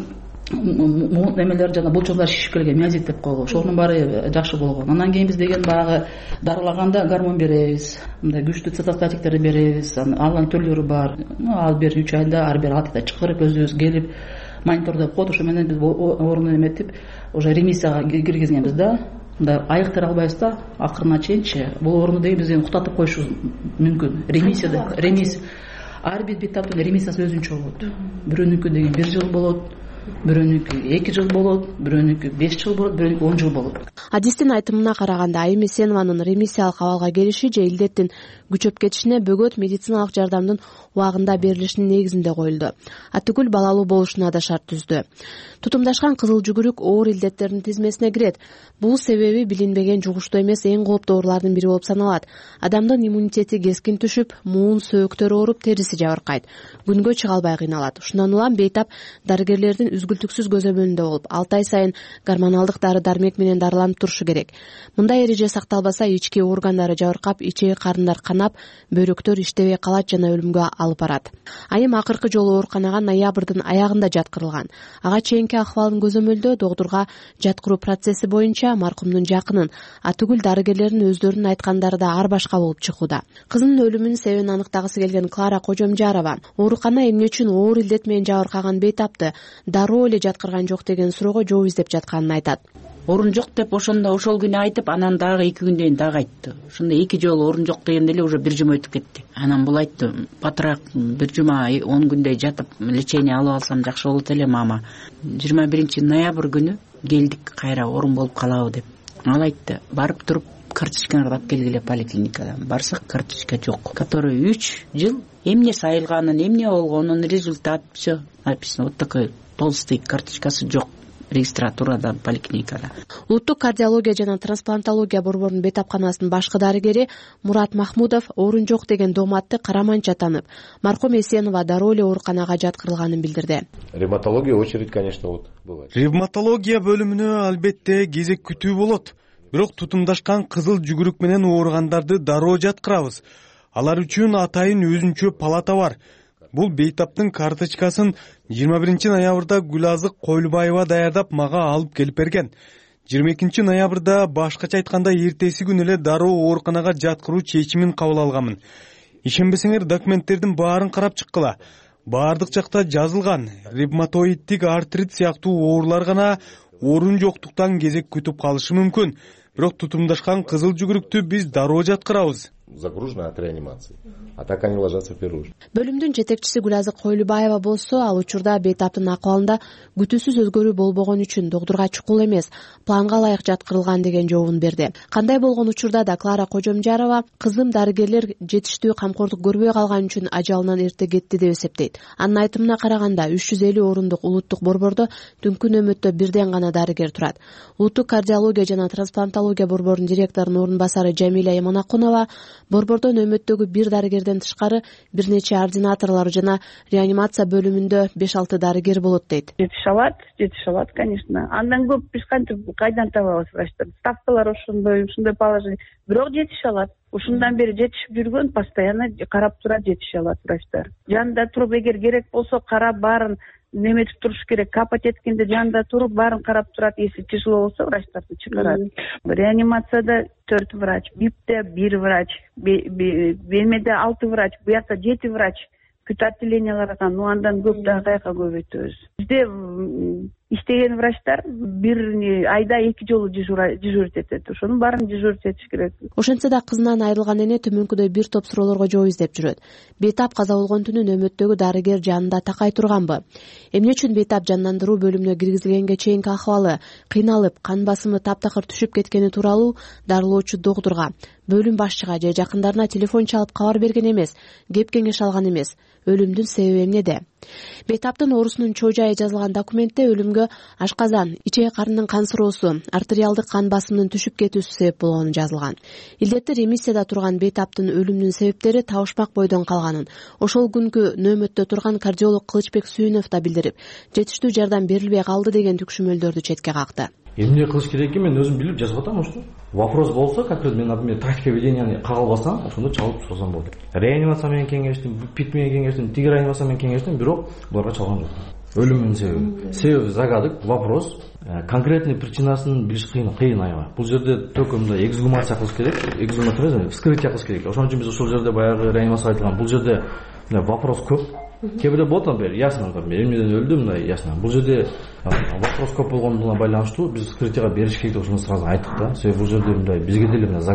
немелер жана булчуңдар шишип келген, миозит деп коебуз. Ошонун баары жакшы болгон. Андан кийин биз деген баягы дарылаганда гормон беребиз, мындай күчтүү цитостатиктерди беребиз. Анын түрлөрү бар. Ал бир үч айда, ар бир алты айда чакырып өзүбүз келип монитордоп коет. Ошо менен биз орун эметип, уже ремиссияга киргизгенбиз да. Мындай айыктыра албайбыз да, акырына чейинчи. Бул орунду деген биз уктатып коюшубуз мүмкүн. Ремиссияда, ремиссия ар бир бейтаптын ремиссиясы өзүнчө болот. Бирөөнүкү деген бир жыл болот. бирөөнүкү эки жыл болот, бирөөнүкү беш жыл болот, бирөөнүкү он жыл болот. Адистин айтымына караганда Айым Эсенованын ремиссиялык абалга келиши же илдеттин күчөп кетишине бөгөт медициналык жардамдын убагында берилишинин негизинде коюлду. Атүгүл балалуу болушуна да шарт түздү. Тутумдашкан кызыл жүгүрүк оор илдеттердин тизмесине кирет. Бул себеби билинбеген жугуштуу эмес эң кооптуу оорулардын бири болуп саналат. Адамдын иммунитети кескин түшүп, муун сөөктөрү ооруп, териси жабыркайт. Күнгө чыга албай кыйналат. Ушундан улам бейтап дарыгерлердин үзгүлтүксүз көзөмөлүндө болуп, алты ай сайын гормоналдык дары-дармек менен дарыланып турушу керек. Мындай эреже сакталбаса, ички органдары жабыркап, ичеги карындар канап, бөйрөктөр иштебей калат жана өлүмгө алып барат. Айым акыркы жолу ооруканага ноябрдын аягында жаткырылган. Ага чейинки акыбалын көзөмөлдөө доктурга жаткыруу процесси боюнча маркумдун жакынын, атүгүл дарыгерлердин өздөрүнүн айткандары да ар башка болуп чыкууда. Кызынын өлүмүнүн себебин аныктагысы келген Клара Кожомжарова оорукана эмне үчүн оор илдет менен жабыркаган бейтапты дароо эле жаткырган жок деген суроого жооп издеп жатканын айтат. Орун жок деп ошондо ошол күнү айтып, анан дагы эки күндөн кийин дагы айтты. Ошондо эки жолу орун жок дегенде эле уже бир жума өтүп кетти. Анан бул айтты, батыраак бир жума он күндөй жатып лечение алып алсам жакшы болот эле мама. жыйырма биринчи ноябрь күнү келдик кайра орун болуп калабы деп. Ал айтты, барып туруп карточканы кырдап келгиле поликлиникадан. Барсак карточка жок. Который үч жыл эмне сайылганын, эмне болгонун, результат все написано. Вот такой толстый карточкасы жок. Регистратурада, поликлиникада. Улуттук кардиология жана трансплантология борборунун бейтапканасынын башкы дарыгери Мурат Махмудов орун жок деген дооматты караманча танып, маркум Эсенова дароо эле ооруканага жаткырылганын билдирди. Ревматология очередь, конечно, вот бывает. Ревматология бөлүмүнө албетте кезек күтүү болот. Бирок тутумдашкан кызыл жүгүрүк менен ооругандарды дароо жаткырабыз. Алар үчүн атайын өзүнчө палата бар. Бул бейтаптын карточкасын жыйырма биринчи ноябрда Гүлазык Койлубаева даярдап мага алып келип берген. жыйырма экинчи ноябрда башкача айтканда эртеси күнү эле дароо ооруканага жаткыруу чечимин кабыл алганмын. Ишенбесеңер документтердин баарын карап чыккыла. Баардык жакта жазылган. Ревматоиддик артрит сыяктуу оорулар гана орун жоктуктан кезек күтүп калышы мүмкүн. Бирок тутумдашкан кызыл жүгүрүктү биз дароо жаткырабыз. Загружена от реанимации. А так они ложатся в первую очередь. Бөлүмдүн жетекчиси Гүлазык Койлубаева болсо, ал учурда бейтаптын акыбалында күтүүсүз өзгөрүү болбогон үчүн доктурга чукул эмес, планга ылайык жаткырылган деген жообун берди. Кандай болгон учурда да Клара Кожомжарова кызым дарыгерлер жетиштүү камкордук көрбөй калган үчүн ажалынан эрте кетти деп эсептейт. Анын айтымына караганда үч жүз элүү орундук улуттук борбордо түнкү нөөмөттө бирден гана дарыгер турат. Улуттук кардиология жана трансплантология борборунун директорунун орун басары Жамиля Эмонакунова борбордо нөөмөттөгү бир дарыгерден тышкары бир нече ординаторлор жана реанимация бөлүмүндө беш алты дарыгер болот дейт. Жетише алат, жетише алат, конечно. Андан көп биз кантип кайдан табабыз врачтарды? Ставкалар ошондой, ушундай положение. Бирок жетише алат. Ушундан бери жетишип жүргөн, постоянно карап турат, жетише алат врачтар. Жанында туруп, эгер керек болсо карап баарын неметип туруш керек. Капать эткенде жанында туруп, баарын карап турат. Если тяжело болсо, врачтарды чыгарат. Реанимацияда төрт врач, бипте бир врач, бемеде алты врач, буякта жети врач. Күт отделенияларга, ну андан көп да каяка көбөйтөбүз. Бизде иштеген врачтар бир айда эки жолу дежурить этет. Ошонун баарын дежурить этиш керек. Ошентсе да кызынан айрылган эне төмөнкүдөй бир топ суроолорго жооп издеп жүрөт. Бейтап каза болгон түнү нөөмөттөгү дарыгер жанында такай турганбы? Эмне үчүн бейтап жандандыруу бөлүмүнө киргизилгенге чейинки акыбалы, кыйналып, кан басымы таптакыр түшүп кеткени тууралуу дарылоочу доктурга, бөлүм башчыга же жакындарына телефон чалып кабар берген эмес, кеп кеңеш алган эмес. Өлүмдүн себеби эмнеде? Бейтаптын оорусунун чоо жайы жазылган документте өлүмгө ашказан, ичеги карындын кан суроосу, артериалдык кан басымынын түшүп кетүүсү себеп болгону жазылган. Илдетти ремиссияда турган бейтаптын өлүмүнүн себептери табышмак бойдон калганын ошол күнкү нөөмөттө турган кардиолог Кылычбек Сүйүнов да билдирип, жетиштүү жардам берилбей калды деген түкшүмөлдөрдү четке какты. Эмне кылыш керек мен өзүм билип жазып атам ошто. Вопрос болсо, конкретно мен, например, тактика ведения кагыл бассам, ошондо чалып сурасам болот. Реанимация менен кеңештим, пит менен кеңештим, тиги реанимация менен кеңештим, бирок буларга чалган жок. Өлүмүнүн себеби. Себеби загадык, вопрос. Конкретный причинасын билиш кыйын, кыйын аябай. Бул жерде только мындай эксгумация кылыш керек, эксгумация эмес, вскрытие кылыш керек. Ошон үчүн биз ошол жерде баягы реанимация айтылган. Бул жерде вопрос көп. Кээ бирөө болот, например, ясно, например, эмнеден өлдү, мындай ясно. Бул жерде вопрос көп болгондугуна байланыштуу биз вскрытияга бериш керек деп ошону сразу айттык да. Себеби бул жерде мындай бизге деле мына загадык.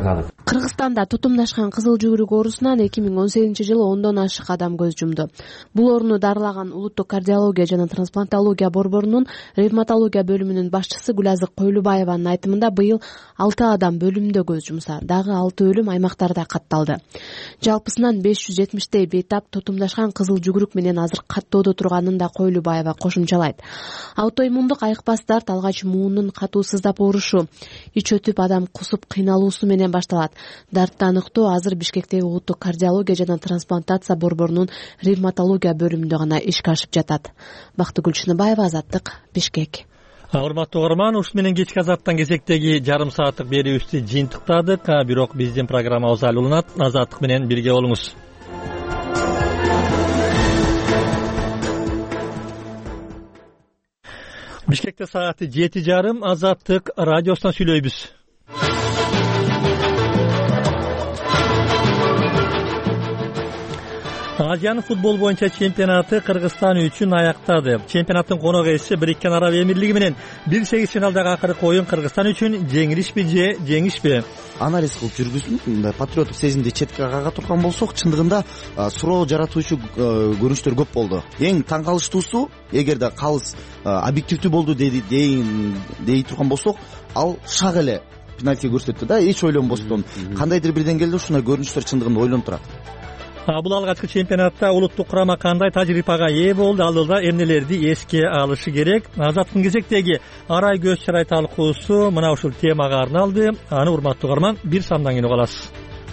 Кыргызстанда тутумдашкан кызыл жүгүрүк оорусунан эки миң он сегизинчи жылы ондон ашык адам көз жумду. Бул орунду дарылаган улуттук кардиология жана трансплантология борборунун ревматология бөлүмүнүн башчысы Гүлазык Койлубаеванын айтымында быйыл алты адам бөлүмдө көз жумса, дагы алты өлүм аймактарда катталды. Жалпысынан беш жүз жетимиштей бейтап тутумдашкан кызыл жүгүрүк менен азыр каттоодо турганын да Койлубаева кошумчалайт. Аутоиммундук айыкпас дарт алгач муунун катуусуздап оорушу, ич өтүп адам кусуп кыйналуусу менен башталат. Дартты аныктоо азыр Бишкектеги улуттук кардиология жана трансплантация борборунун ревматология бөлүмүндө гана ишке ашып жатат. Бактыгүл Шыныбаева, Азаттык, Бишкек. Урматтуу угарман, ушу менен кечки Азаттын кезектеги жарым сааттык берүүбүздү жыйынтыктадык. Бирок биздин программабыз али уланат. Азаттык менен бирге болуңуз. Бишкекте сааты жети жарым. Азаттык радиосунан сүйлөйбүз. Азиянын футбол боюнча чемпионаты Кыргызстан үчүн аяктады. Чемпионаттын конок ээси Бириккен Араб Эмирлиги менен бир сегиз финалдагы акыркы оюн Кыргызстан үчүн жеңилишпи же жеңишпи? Анализ кылып жүргүздүм. Мындай патриоттук сезимди четке кага турган болсок, чындыгында суроо жаратуучу көрүнүштөр көп болду. Эң таң калыштуусу, эгерде калыс объективдүү болду дей турган болсок, ал шак эле пенальти көрсөттү да, эч ойлонбостон. Кандайдыр бир деңгээлде ушундай көрүнүштөр чындыгында ойлонуп турат. Бул алгачкы чемпионатта улуттук курама кандай тажрыйбага ээ болду, ал да эмнелерди эске алышы керек? Азаттын кезектеги арай көз чырай талкуусу мына ушул темага арналды. Аны урматтуу угарман бир сандан кийин уга аласыз.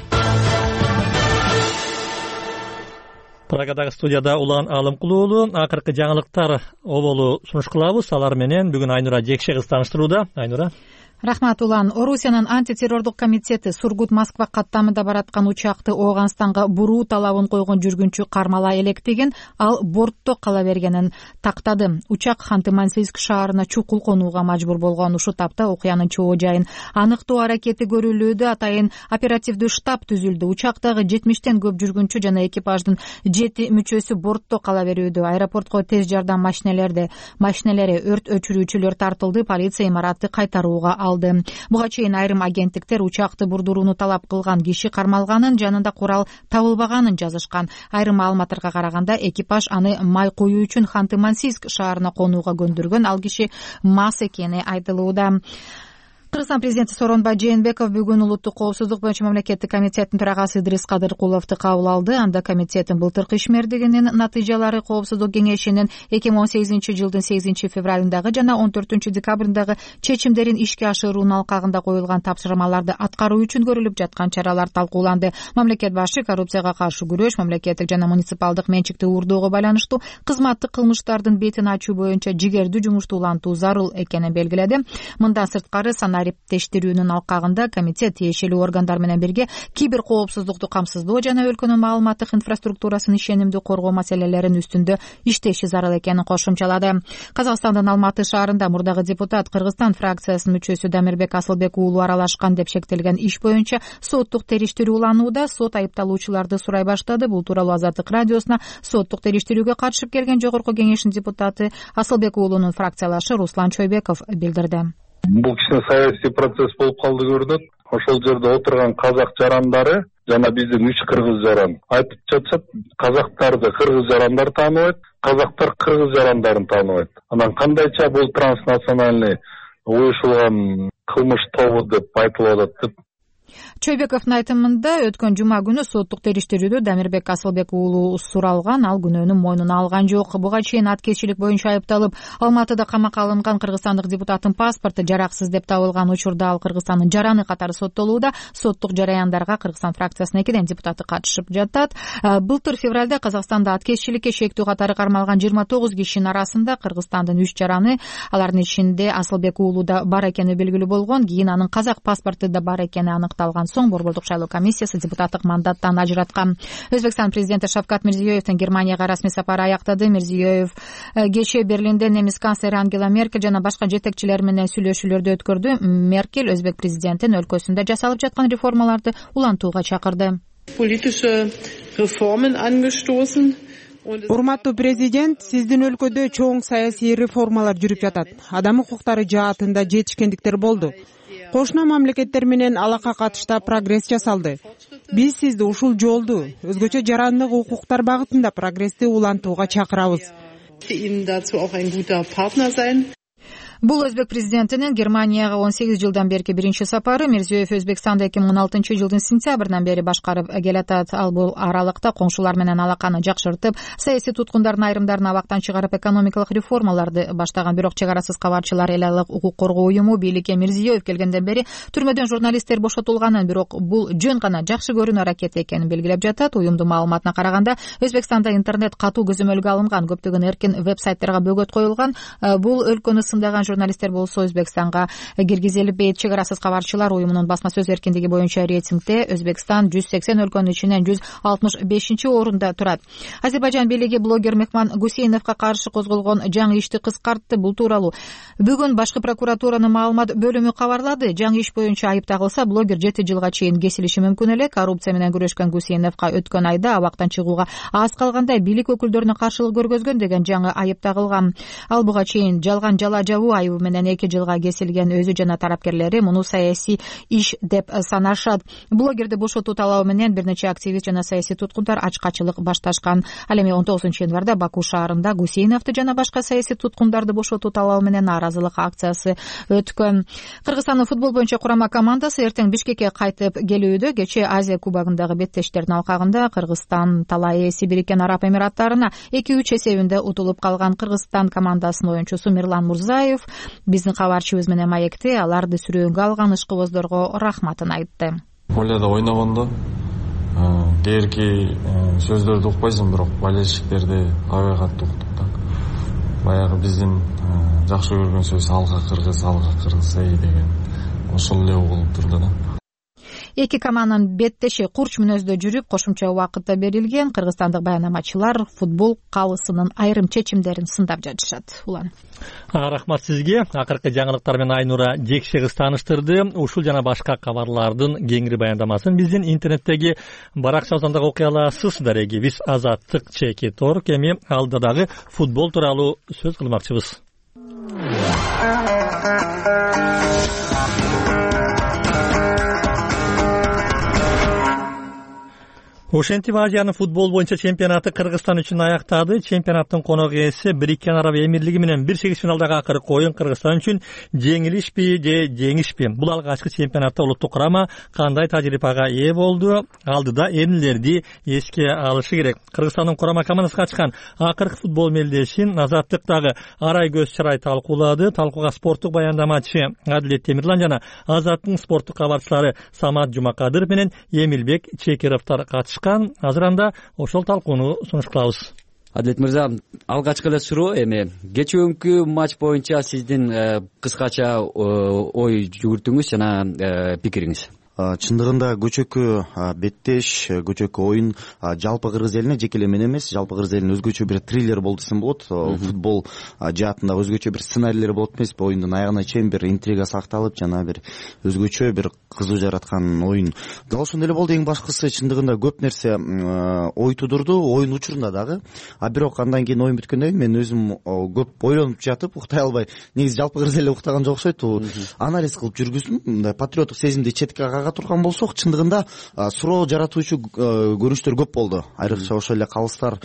Прагадагы студияда Улан Алымкулуулу акыркы жаңылыктар оболу сунуш кылабыз. Алар менен бүгүн Айнура Жекше кыз тааныштырууда. Айнура. Рахмат, Улан. Орусиянын антитеррордук комитети Сургут Москва каттамында бараткан учакты Ооганстанга буруу талабын койгон жүргүнчү кармала электеген, ал бортто кала бергенин тактады. Учак Ханты-Мансийск шаарына чукул конууга мажбур болгон. Ушу тапта окуянын чоо жайын аныктоо аракети көрүлүүдө, атайын оперативдүү штаб түзүлдү. Учактагы жетимиштен көп жүргүнчү жана экипаждын жети мүчөсү бортто кала берүүдө. Аэропортко тез жардам машинелери, машинелери, өрт өчүрүүчүлөр тартылды. Полиция имаратты кайтарууга алды. Буга чейин айрым агенттиктер учакты бурдурууну талап кылган киши кармалганын, жанында курал табылбаганын жазышкан. Айрым маалыматтарга караганда, экипаж аны май коюу үчүн Ханты-Мансийск шаарына конууга көндүргөн. Ал киши мас экени айтылууда. Кыргызстан президенти Сооронбай Жээнбеков бүгүн улуттук коопсуздук боюнча мамлекеттик комитеттин төрагасы Идрис Кадыркуловду кабыл алды. Анда комитеттин былтыркы ишмердигинин натыйжалары коопсуздук кеңешинин эки миң он сегизинчи жылдын сегизинчи февралындагы жана он төртүнчү декабрындагы чечимдерин ишке ашыруунун алкагында коюлган тапшырмаларды аткаруу үчүн көрүлүп жаткан чаралар талкууланды. Мамлекет башы коррупцияга каршы күрөш, мамлекеттик жана муниципалдык менчикти уурдоого байланыштуу кызматтык кылмыштардын бетин ачуу боюнча жигердүү жумушту улантуу зарыл экенин белгиледи. Мындан сырткары тештирүүнүн алкагында комитет тиешелүү органдар менен бирге кибер коопсуздукту камсыздоо жана өлкөнүн маалыматтык инфраструктурасын ишенимдүү коргоо маселелерин үстүндө иштеши зарыл экенин кошумчалады. Казакстандын Алматы шаарында мурдагы депутат Кыргызстан фракциясынын мүчөсү Дамирбек Асылбек уулу аралашкан деп шектелген иш боюнча соттук териштирүү уланууда. Сот айыпталуучуларды сурай баштады. Бул тууралуу Азаттык радиосуна соттук териштирүүгө катышып келген жогорку кеңештин депутаты Асылбек уулунун фракциялашы Руслан Чойбеков билдирди. Бул кичине саясий процесс болуп калды көрүнөт. Ошол жерде отурган казак жарандары жана биздин үч кыргыз жаран айтып жатышат, казактарды кыргыз жарандар тааныбайт, казактар кыргыз жарандарын тааныбайт. Анан кандайча бул транснациональный уюшулган кылмыш тобу деп айтылып атат деп. Чойбековдун айтымында өткөн жума күнү соттук териштирүүдө Дамирбек Асылбек уулу суралган, ал күнөөнү мойнуна алган жок. Буга чейин аткезчилик боюнча айыпталып, Алматыда камакка алынган кыргызстандык депутаттын паспорту жараксыз деп табылган учурда ал Кыргызстандын жараны катары соттолууда. Соттук жараяндарга Кыргызстан фракциясынын экиден депутаты катышып жатат. Былтыр февралда Казакстанда аткезчиликке шектүү катары кармалган жыйырма тогуз кишинин арасында Кыргызстандын үч жараны, алардын ичинде Асылбек уулу да бар экени белгилүү болгон. Кийин анын казак паспорту да бар экени аныкталган соң борбордук шайлоо комиссиясы депутаттык мандаттан ажыраткан. Өзбекстан президенти Шавкат Мирзиёевдин Германияга расмий сапары аяктады. Мирзиёев кечээ Берлинде немис канцлери Ангела Меркель жана башка жетекчилер менен сүйлөшүүлөрдү өткөрдү. Меркель өзбек президентин өлкөсүндө жасалып жаткан реформаларды улантууга чакырды. Politische Reformen angestoßen. Урматтуу президент, сиздин өлкөдө чоң саясий реформалар жүрүп жатат. Адам укуктары жаатында жетишкендиктер болду. кошуна мамлекеттер менен алака катышта прогресс жасалды. Биз сизди ушул жолду өзгөчө жарандык укуктар багытында прогрессти улантууга чакырабыз. Бул өзбек президентинин Германияга он сегиз жылдан берки биринчи сапары. Мирзиёев Өзбекстанды эки миң он алтынчы жылдын сентябрынан бери башкарып келатат. Ал бул аралыкта коңшулар менен алаканы жакшыртып, саясий туткундардын айрымдарын абактан чыгарып экономикалык реформаларды баштаган. Бирок чек арасыз кабарчылар эл алык укук коргоо уюму бийликке Мирзиёев келгенден бери түрмөдөн журналисттер бошотулганын, бирок бул жөн гана жакшы көрүүнү аракети экенин белгилеп жатат. Уюмдун маалыматына караганда, Өзбекстанда интернет катуу көзөмөлгө алынган, көптөгөн эркин веб-сайттарга бөгөт коюлган. Бул өлкөнү сындаган журналисттер болсо Өзбекстанга киргизилбейт. Чек арасыз кабарчылар уюмунун басма сөз эркиндиги боюнча рейтингде Өзбекстан жүз сексен өлкөнүн ичинен жүз алтымыш бешинчи орунда турат. Азербайжан бийлиги блогер Мехман Гусейновго каршы козголгон жаңы ишти кыскартты. Бул тууралуу бүгүн башкы прокуратуранын маалымат бөлүмү кабарлады. Жаңы иш боюнча айып тагылса, блогер жети жылга чейин кесилиши мүмкүн эле. Коррупция менен күрөшкөн Гусейновго өткөн айда абактан чыгууга аз калганда бийлик өкүлдөрүнө каршылык көргөзгөн деген жаңы айып тагылган. Ал буга чейин жалган жала жабуу айыбы менен эки жылга кесилген. Өзү жана тарапкерлери муну саясий иш деп санашат. Блогерди бошотуу талабы менен бир нече активист жана саясий туткундар ачкачылык башташкан. Ал эми он тогузунчу январда Баку шаарында Гусейновду жана башка саясий туткундарды бошотуу талабы менен нааразылык акциясы өткөн. Кыргызстандын футбол боюнча курама командасы эртең Бишкекке кайтып келүүдө. Кечээ Азия кубогундагы беттештердин алкагында Кыргызстан талай эси Бириккен Араб Эмираттарына эки үч эсебинде утулуп калган. Кыргызстан командасынын оюнчусу Мирлан Мурзаев биздин кабарчыбыз менен маекте аларды сүрөөнгө алган ышкыбоздорго рахматын айтты. Поледа ойногондо кээерки сөздөрдү укпайсың, бирок болельщиктерди аябай катуу уктук да. Баягы биздин жакшы көргөн сөз алга кыргыз, алга кыргыз эй деген ошол эле угулуп турду да. Эки команданын беттеши курч мүнөздө жүрүп, кошумча убакытта берилген. Кыргызстандык баянамачылар футбол калысынын айрым чечимдерин сындап жатышат. Улан. Рахмат сизге. Акыркы жаңылыктар менен Айнура Жекше кыз тааныштырды. Ушул жана башка кабарлардын кеңири баяндамасын биздин интернеттеги баракчабыздан окуй аласыз. Дарегибиз Азаттык Чеки Торк. Эми алда дагы футбол тууралуу сөз кылмакчыбыз. Ошентип Азиянын футбол боюнча чемпионаты Кыргызстан үчүн аяктады. Чемпионаттын конок ээси Бириккен Араб Эмирлиги менен бир сегиз финалдагы акыркы оюн Кыргызстан үчүн жеңилишпи же жеңишпи? Бул алгачкы чемпионатта улуттук курама кандай тажрыйбага ээ болду? Алдыда эмнелерди эске алышы керек? Кыргызстандын курама командасы качкан акыркы футбол мелдешин Азаттык дагы арай көз чарай талкуулады. Талкууга спорттук баяндамачы Адилет Темирлан жана Азаттын спорттук кабарчылары Самат Жумакадыров менен Эмилбек Чекировдор катышкан. Азыр анда ошол талкууну сунуш кылабыз. Адилет мырза, алгачкы эле суроо эми кечээкү матч боюнча сиздин кыскача ой жүгүртүүңүз жана пикириңиз. Чындыгында көчөккө беттеш, көчөккө оюн жалпы кыргыз элине жеке эле мен эмес, жалпы кыргыз элине өзгөчө бир триллер болду десем болот. Футбол жаатында өзгөчө бир сценарийлер болот эмеспи? Оюндун аягына чейин бир интрига сакталып, жана бир өзгөчө бир кызуу жараткан оюн. Дал ошондой эле болду. Эң башкысы чындыгында көп нерсе ой тудурду, оюн учурунда дагы. А бирок андан кийин оюн бүткөндөн кийин мен өзүм көп ойлонуп жатып, уктай албай, негизи жалпы кыргыз эли уктаган жок окшойт. Анализ кылып жүргүздүм. Мындай патриоттук сезимди четке турган болсок, чындыгында суроо жаратуучу көрүнүштөр көп болду. Айрыкча ошол эле калыстар,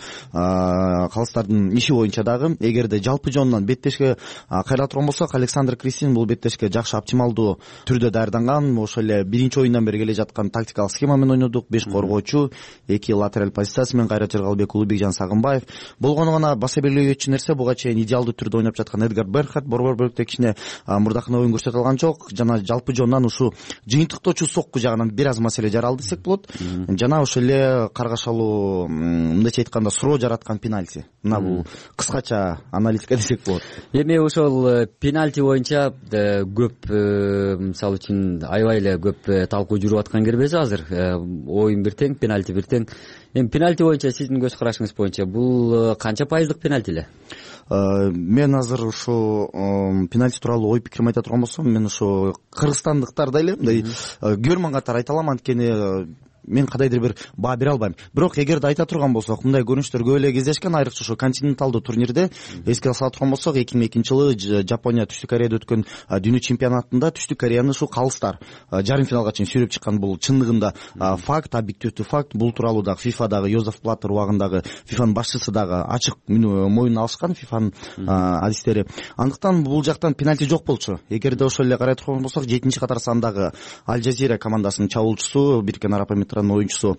калыстардын иши боюнча дагы. Эгерде жалпы жонунан беттешке кайра турган болсок, Александр Кристин бул беттешке жакшы оптималдуу түрдө даярданган. Ошол эле биринчи оюндан бери келе жаткан тактикалык схема менен ойнодук. беш коргоочу, эки латераль позициясы менен Кайрат Жыргалбек, Улубек Жан Сагынбаев. Болгону гана баса белгилөө кетчү нерсе, буга чейин идеалдуу түрдө ойноп жаткан Эдгар Берхард борбор бөлүктө кичине мурдакына оюн көрсөтө алган жок. Жана жалпы жонунан ушу жыйынтыктоочу сокку жагынан бир аз маселе жаралды десек болот. Жана ошол эле каргашалуу, мындайча айтканда, суроо жараткан пенальти. Мына бул кыскача аналитика десек болот. Эми ошол пенальти боюнча көп, мисалы үчүн аябай эле көп талкуу жүрүп аткан кербези азыр. Оюн бир тең, пенальти бир тең. Эми пенальти боюнча сиздин көз карашыңыз боюнча бул канча пайыздык пенальти эле? Мен азыр ушу пенальти тууралуу ой пикирим айта турган болсом, мен ушу кыргызстандыктарда эле мындай көрмөн катары айта алам. Анткени мен кандайдыр бир баа бере албайм. Бирок эгерде айта турган болсок, мындай көрүнүштөр көп эле кездешкен, айрыкча ошо континенталдуу турнирде эске сала турган болсок, эки миң экинчи жылы Жапония Түштүк Кореяда өткөн дүйнө чемпионатында Түштүк Кореяны ушул калыстар жарым финалга чейин сүйрөп чыккан. Бул чындыгында факт, объективдүү факт. Бул тууралуу дагы ФИФАдагы Йозеф Блаттер убагындагы ФИФАнын башчысы дагы ачык моюнуна алышкан, ФИФАнын адистери. Андыктан бул жактан пенальти жок болчу. Эгерде ошол эле карай турган болсок, жетинчи катар сандагы Аль Жазира командасынын чабуулчусу, Бириккен Араб Эмираттарынын оюнчусу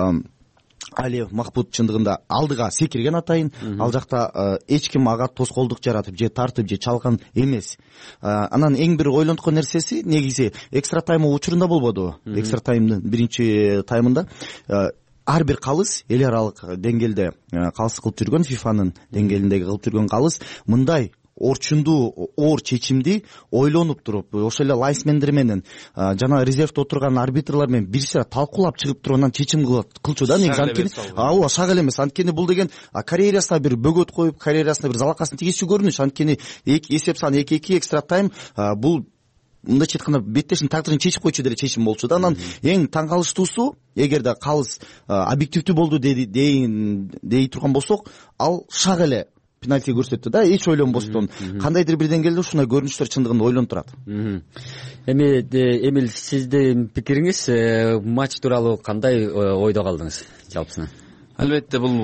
Али Махбуд чындыгында алдыга секирген атайын. Ал жакта эч ким ага тоскоолдук жаратып же тартып же чалган эмес. Анан эң бир ойлонткон нерсеси негизи экстра тайм учурунда болбоду. Экстра таймдын биринчи таймында ар бир калыс эл аралык деңгээлде калыс кылып жүргөн, ФИФАнын деңгээлиндеги кылып жүргөн калыс мындай орчундуу, оор чечимди ойлонуп туруп, ошол эле лайнсмендер менен жана резервде отурган арбитрлар менен бир сыйра талкуулап чыгып туруп анан чечим кылчу да. Негизи анткени ооба шак эле эмес. Анткени бул деген карьерасына бир бөгөт коюп, карьерасына бир залакасын тийгизчү көрүнүш. Анткени эсеп саны эки эки, экстра тайм бул мындайча айтканда беттештин тагдырын чечип койчу деле чечим болчу да. Анан эң таң калыштуусу, эгерде калыс объективдүү болду дей турган болсок, ал шак эле пенальти көрсөттү да, эч ойлонбостон. Кандайдыр бир деңгээлде ушундай көрүнүштөр чындыгында ойлонуп турат. Эми Эмил, сиздин пикириңиз матч тууралуу кандай ойдо калдыңыз жалпысынан? Албетте бул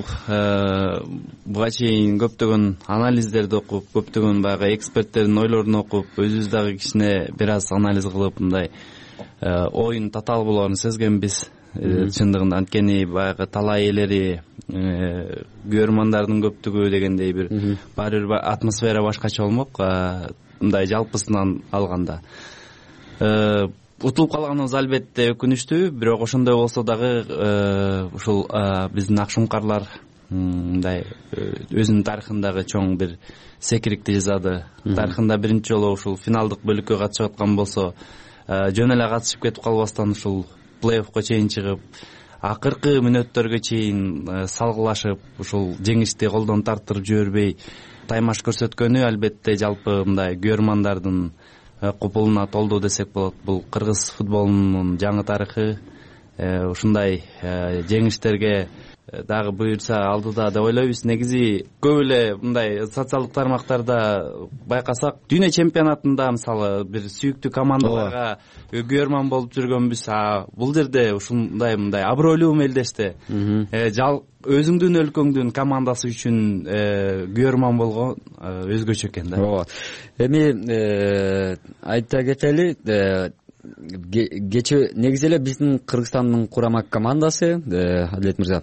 буга чейин көптөгөн анализдерди окуп, көптөгөн баягы эксперттердин ойлорун окуп, өзүбүз дагы кичине бир аз анализ кылып, мындай оюн татаал болоорун сезгенбиз. Чындыгында анткени баягы талай элери көрөрмандардын көптүгү дегендей бир баары бир атмосфера башкача болмок, мындай жалпысынан алганда. Утулуп калганыбыз албетте өкүнүчтүү, бирок ошондой болсо дагы ушул биздин акшумкарлар мындай өзүнүн тарыхындагы чоң бир секирикти жасады. Тарыхында биринчи жолу ушул финалдык бөлүккө катышып аткан болсо, жөн эле катышып кетип калбастан ушул плей-оффко чейин чыгып, акыркы мүнөттөргө чейин салгылашып, ушул жеңишти колдон тарттырып жибербей таймаш көрсөткөнү албетте жалпы мындай көрөрмандардын купулуна толду десек болот. Бул кыргыз футболунун жаңы тарыхы. Ушундай жеңиштерге дагы буюрса алдыда деп ойлойбуз. Негизи көп эле мындай социалдык тармактарда байкасак, дүйнө чемпионатында мисалы бир сүйүктүү командаларга көрөрман болуп жүргөнбүз. Бул жерде ушундай мындай абройлуу мелдеште өзүңдүн өлкөңдүн командасы үчүн көрөрман болгон өзгөчө экен да. Ооба. Эми айта кетели, кечээ негизи эле биздин Кыргызстандын курама командасы, Адилет мырза,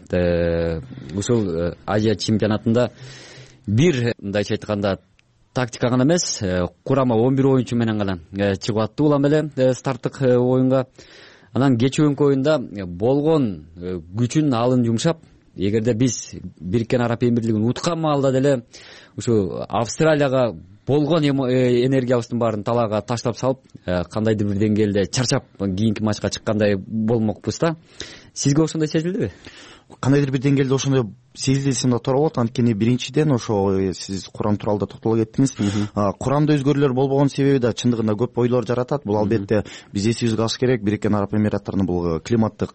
ушул Азия чемпионатында бир мындайча айтканда тактика гана эмес, курама он бир оюнчу менен гана чыгып аттуу улам эле старттык оюнга. Анан кечээкү оюнда болгон күчүн алын жумшап, эгерде биз Бириккен Араб Эмирлигин уткан маалда деле ушу Австралияга болгон энергиябыздын баарын талаага таштап салып, кандайдыр бир деңгээлде чарчап кийинки матчка чыккандай болмокпуз да. Сизге ошондой сезилдиби? Кандайдыр бир деңгээлде ошондой сезилди десем да туура болот. Анткени биринчиден ошо сиз курам тууралуу да токтоло кеттиңиз. Курамда өзгөрүүлөр болбогон себеби да чындыгында көп ойлор жаратат. Бул албетте биз эсибизге алыш керек. Бириккен Араб Эмираттарынын бул климаттык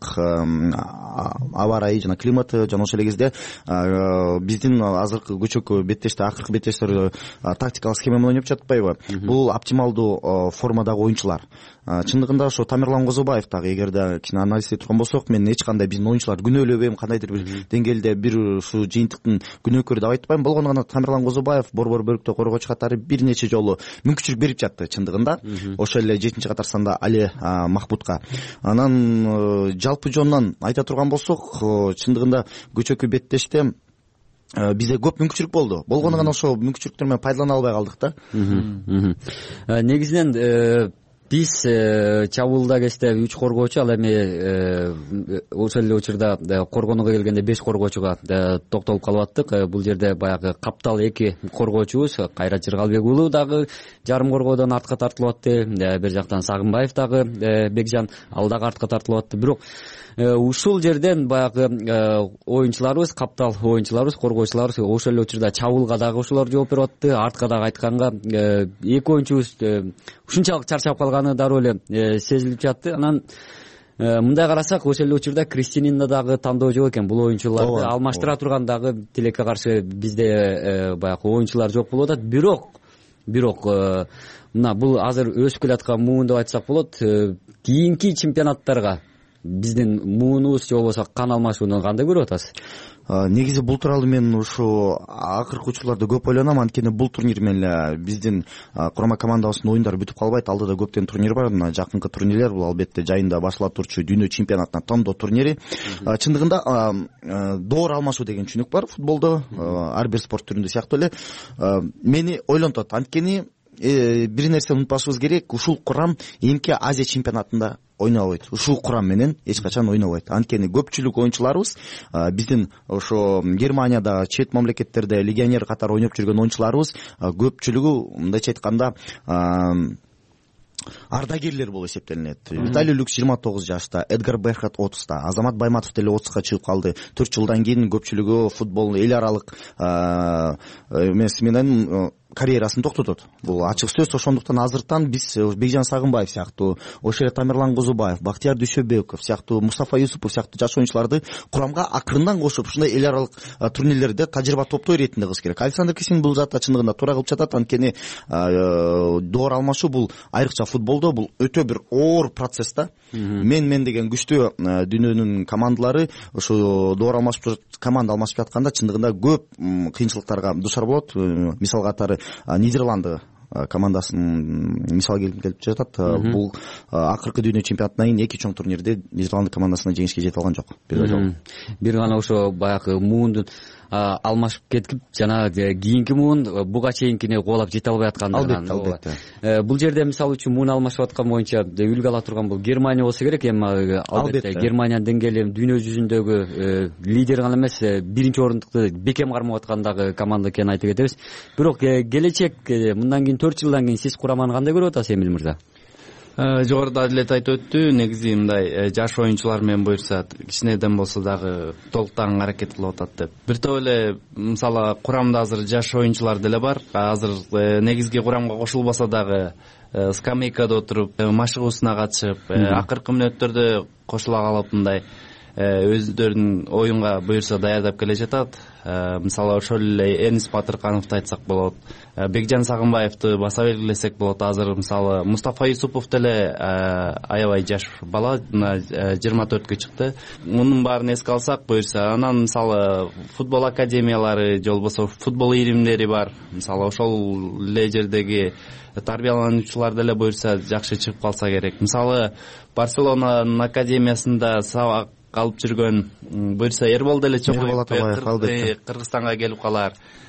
аба ырайы жана климаты, жана ошол эле кезде биздин азыркы көчөккө беттеште, акыркы беттештер тактикалык схема менен ойноп жатпайбы? Бул оптималдуу формадагы оюнчулар. Чындыгында ошо Тамерлан Козобаев дагы эгерде кичине анализ этип турган болсок, мен эч кандай биздин оюнчулар күнөөлөбөйм, кандайдыр бир деңгээлде бир ушу жыйынтыктын күнөөкөрү деп айтпайм. Болгону гана Тамерлан Козобаев борбор бөлүктө коргоочу катары бир нече жолу мүмкүнчүлүк берип жатты чындыгында. Ошол эле жетинчи катар санда Али Махбудка. Анан жалпы жонунан айта турган болсок, чындыгында көчөкү беттеште бизде көп мүмкүнчүлүк болду. Болгону гана ошол мүмкүнчүлүктөр менен пайдалана албай калдык да. Негизинен биз чабуулда кезде үч коргоочу, ал эми ошол эле учурда коргонууга келгенде беш коргоочуга токтолуп калып аттык. Бул жерде баягы каптал эки коргоочубуз, Кайрат Жыргалбек уулу дагы жарым коргоодон артка тартылып атты. Бир жактан Сагынбаев дагы Бекжан, ал дагы артка тартылып атты. Бирок ушул жерден баягы оюнчуларыбыз, каптал оюнчуларыбыз, коргоочуларыбыз ошол эле учурда чабуулга дагы ушулар жооп берип атты. Артка дагы айтканга эки оюнчубуз ушунчалык чарчап калганы дароо эле сезилип жатты. Анан мындай карасак ошол эле учурда Кристининда дагы тандоо жок экен. Бул оюнчуларды алмаштыра турган дагы тилекке каршы бизде баягы оюнчулар жок болуп атат. Бирок бирок мына бул азыр өсүп келаткан муун деп айтсак болот. Кийинки чемпионаттарга биздин муунубуз же болбосо кан алмашууну кандай көрүп атасыз? Негизи бул тууралуу мен ушу акыркы учурларда көп ойлоном, анткени бул турнир менен эле биздин курама командабыздын оюндары бүтүп калбайт. Алдыда көптөн турнир бар. Мына жакынкы турнирлер бул албетте жайында башыла турчу дүйнө чемпионатына тандоо турнири. Чындыгында доор алмашуу деген түшүнүк бар футболдо, ар бир спорт түрүндө сыяктуу эле. Мени ойлонтот, анткени бир нерсе унутпашыбыз керек, ушул курам эмки Азия чемпионатында ойнобойт. Ушул курам менен эч качан ойнобойт. Анткени көпчүлүк оюнчуларыбыз биздин ошо Германияда, чет мамлекеттерде легионер катары ойноп жүргөн оюнчуларыбыз көпчүлүгү мындайча айтканда ардагерлер болуп эсептелинет. Виталий Люкс жыйырма тогуз жашта, Эдгар Берхат отузда, Азамат Байматов деле отузга чыгып калды. төрт жылдан кийин көпчүлүгү футбол эл аралык эмеси менен карьерасын токтотот. Бул ачык сөз. Ошондуктан азыртан биз Бекжан Сагынбаев сыяктуу, Ошере Тамерлан Козубаев, Бактияр Дүйшөбеков сыяктуу, Мустафа Юсупов сыяктуу жаш оюнчуларды курамга акырындан кошуп, ушундай эл аралык турнирлерде тажрыйба топтой иретинде кылыш керек. Александр Кисин бул затта чындыгында туура кылып жатат, анткени доор алмашуу бул айрыкча футболдо бул өтө бир оор процесс да. Мен мен деген күчтүү дүйнөнүн командалары ушу доор алмашып команда алмашып жатканда чындыгында көп кыйынчылыктарга дуушар болот. Мисал катары Нидерланды командасын мисал келип жатат. Бул акыркы дүйнө чемпионатынан кийин эки чоң турнирде Нидерланды командасына жеңишке жете алган жок. Бир гана ошо баягы муунду алмашып кетип, жана кийинки муун буга чейинкине кубалап жете албай аткандыгынан. Албетте. Бул жерде мисалы үчүн муун алмашып аткан боюнча үлгү ала турган бул Германия болсо керек. Эми албетте Германиянын деңгээли дүйнө жүзүндөгү лидер гана эмес, биринчи орундукту бекем кармап аткандагы команда экенин айтып кетебиз. Бирок келечек мындан кийин төрт жылдан кийин сиз кураманы кандай көрүп атасыз, Эмил мырза? Жогоруда Адилет айтып өттү. Негизи мындай жаш оюнчулар менен буюрса кичинеден болсо дагы толуктаган аракет кылып атат деп. Бир топ эле мисалы курамда азыр жаш оюнчулар деле бар. Азыр негизги курамга кошулбаса дагы скамейкада отуруп машыгуусуна катышып, акыркы мүнөттөрдө кошула калып мындай өздөрүнүн оюнга буюрса даярдап келе жатат. Мисалы ошол эле Энис Батыркановду айтсак болот, Бекжан Сагынбаевди баса белгилесек болот. Азыр мисалы Мустафа Юсупов деле аябай жаш бала, жыйырма төрткө чыкты. Мунун баарын эске алсак буюрса, анан мисалы футбол академиялары же болбосо футбол иримдери бар. Мисалы ошол эле жердеги тарбиялануучулар деле буюрса жакшы чыгып калса керек. Мисалы Барселонанын академиясында сабак калып жүргөн буюрса Эрбол деле чоңоюп Кыргызстанга келип калар.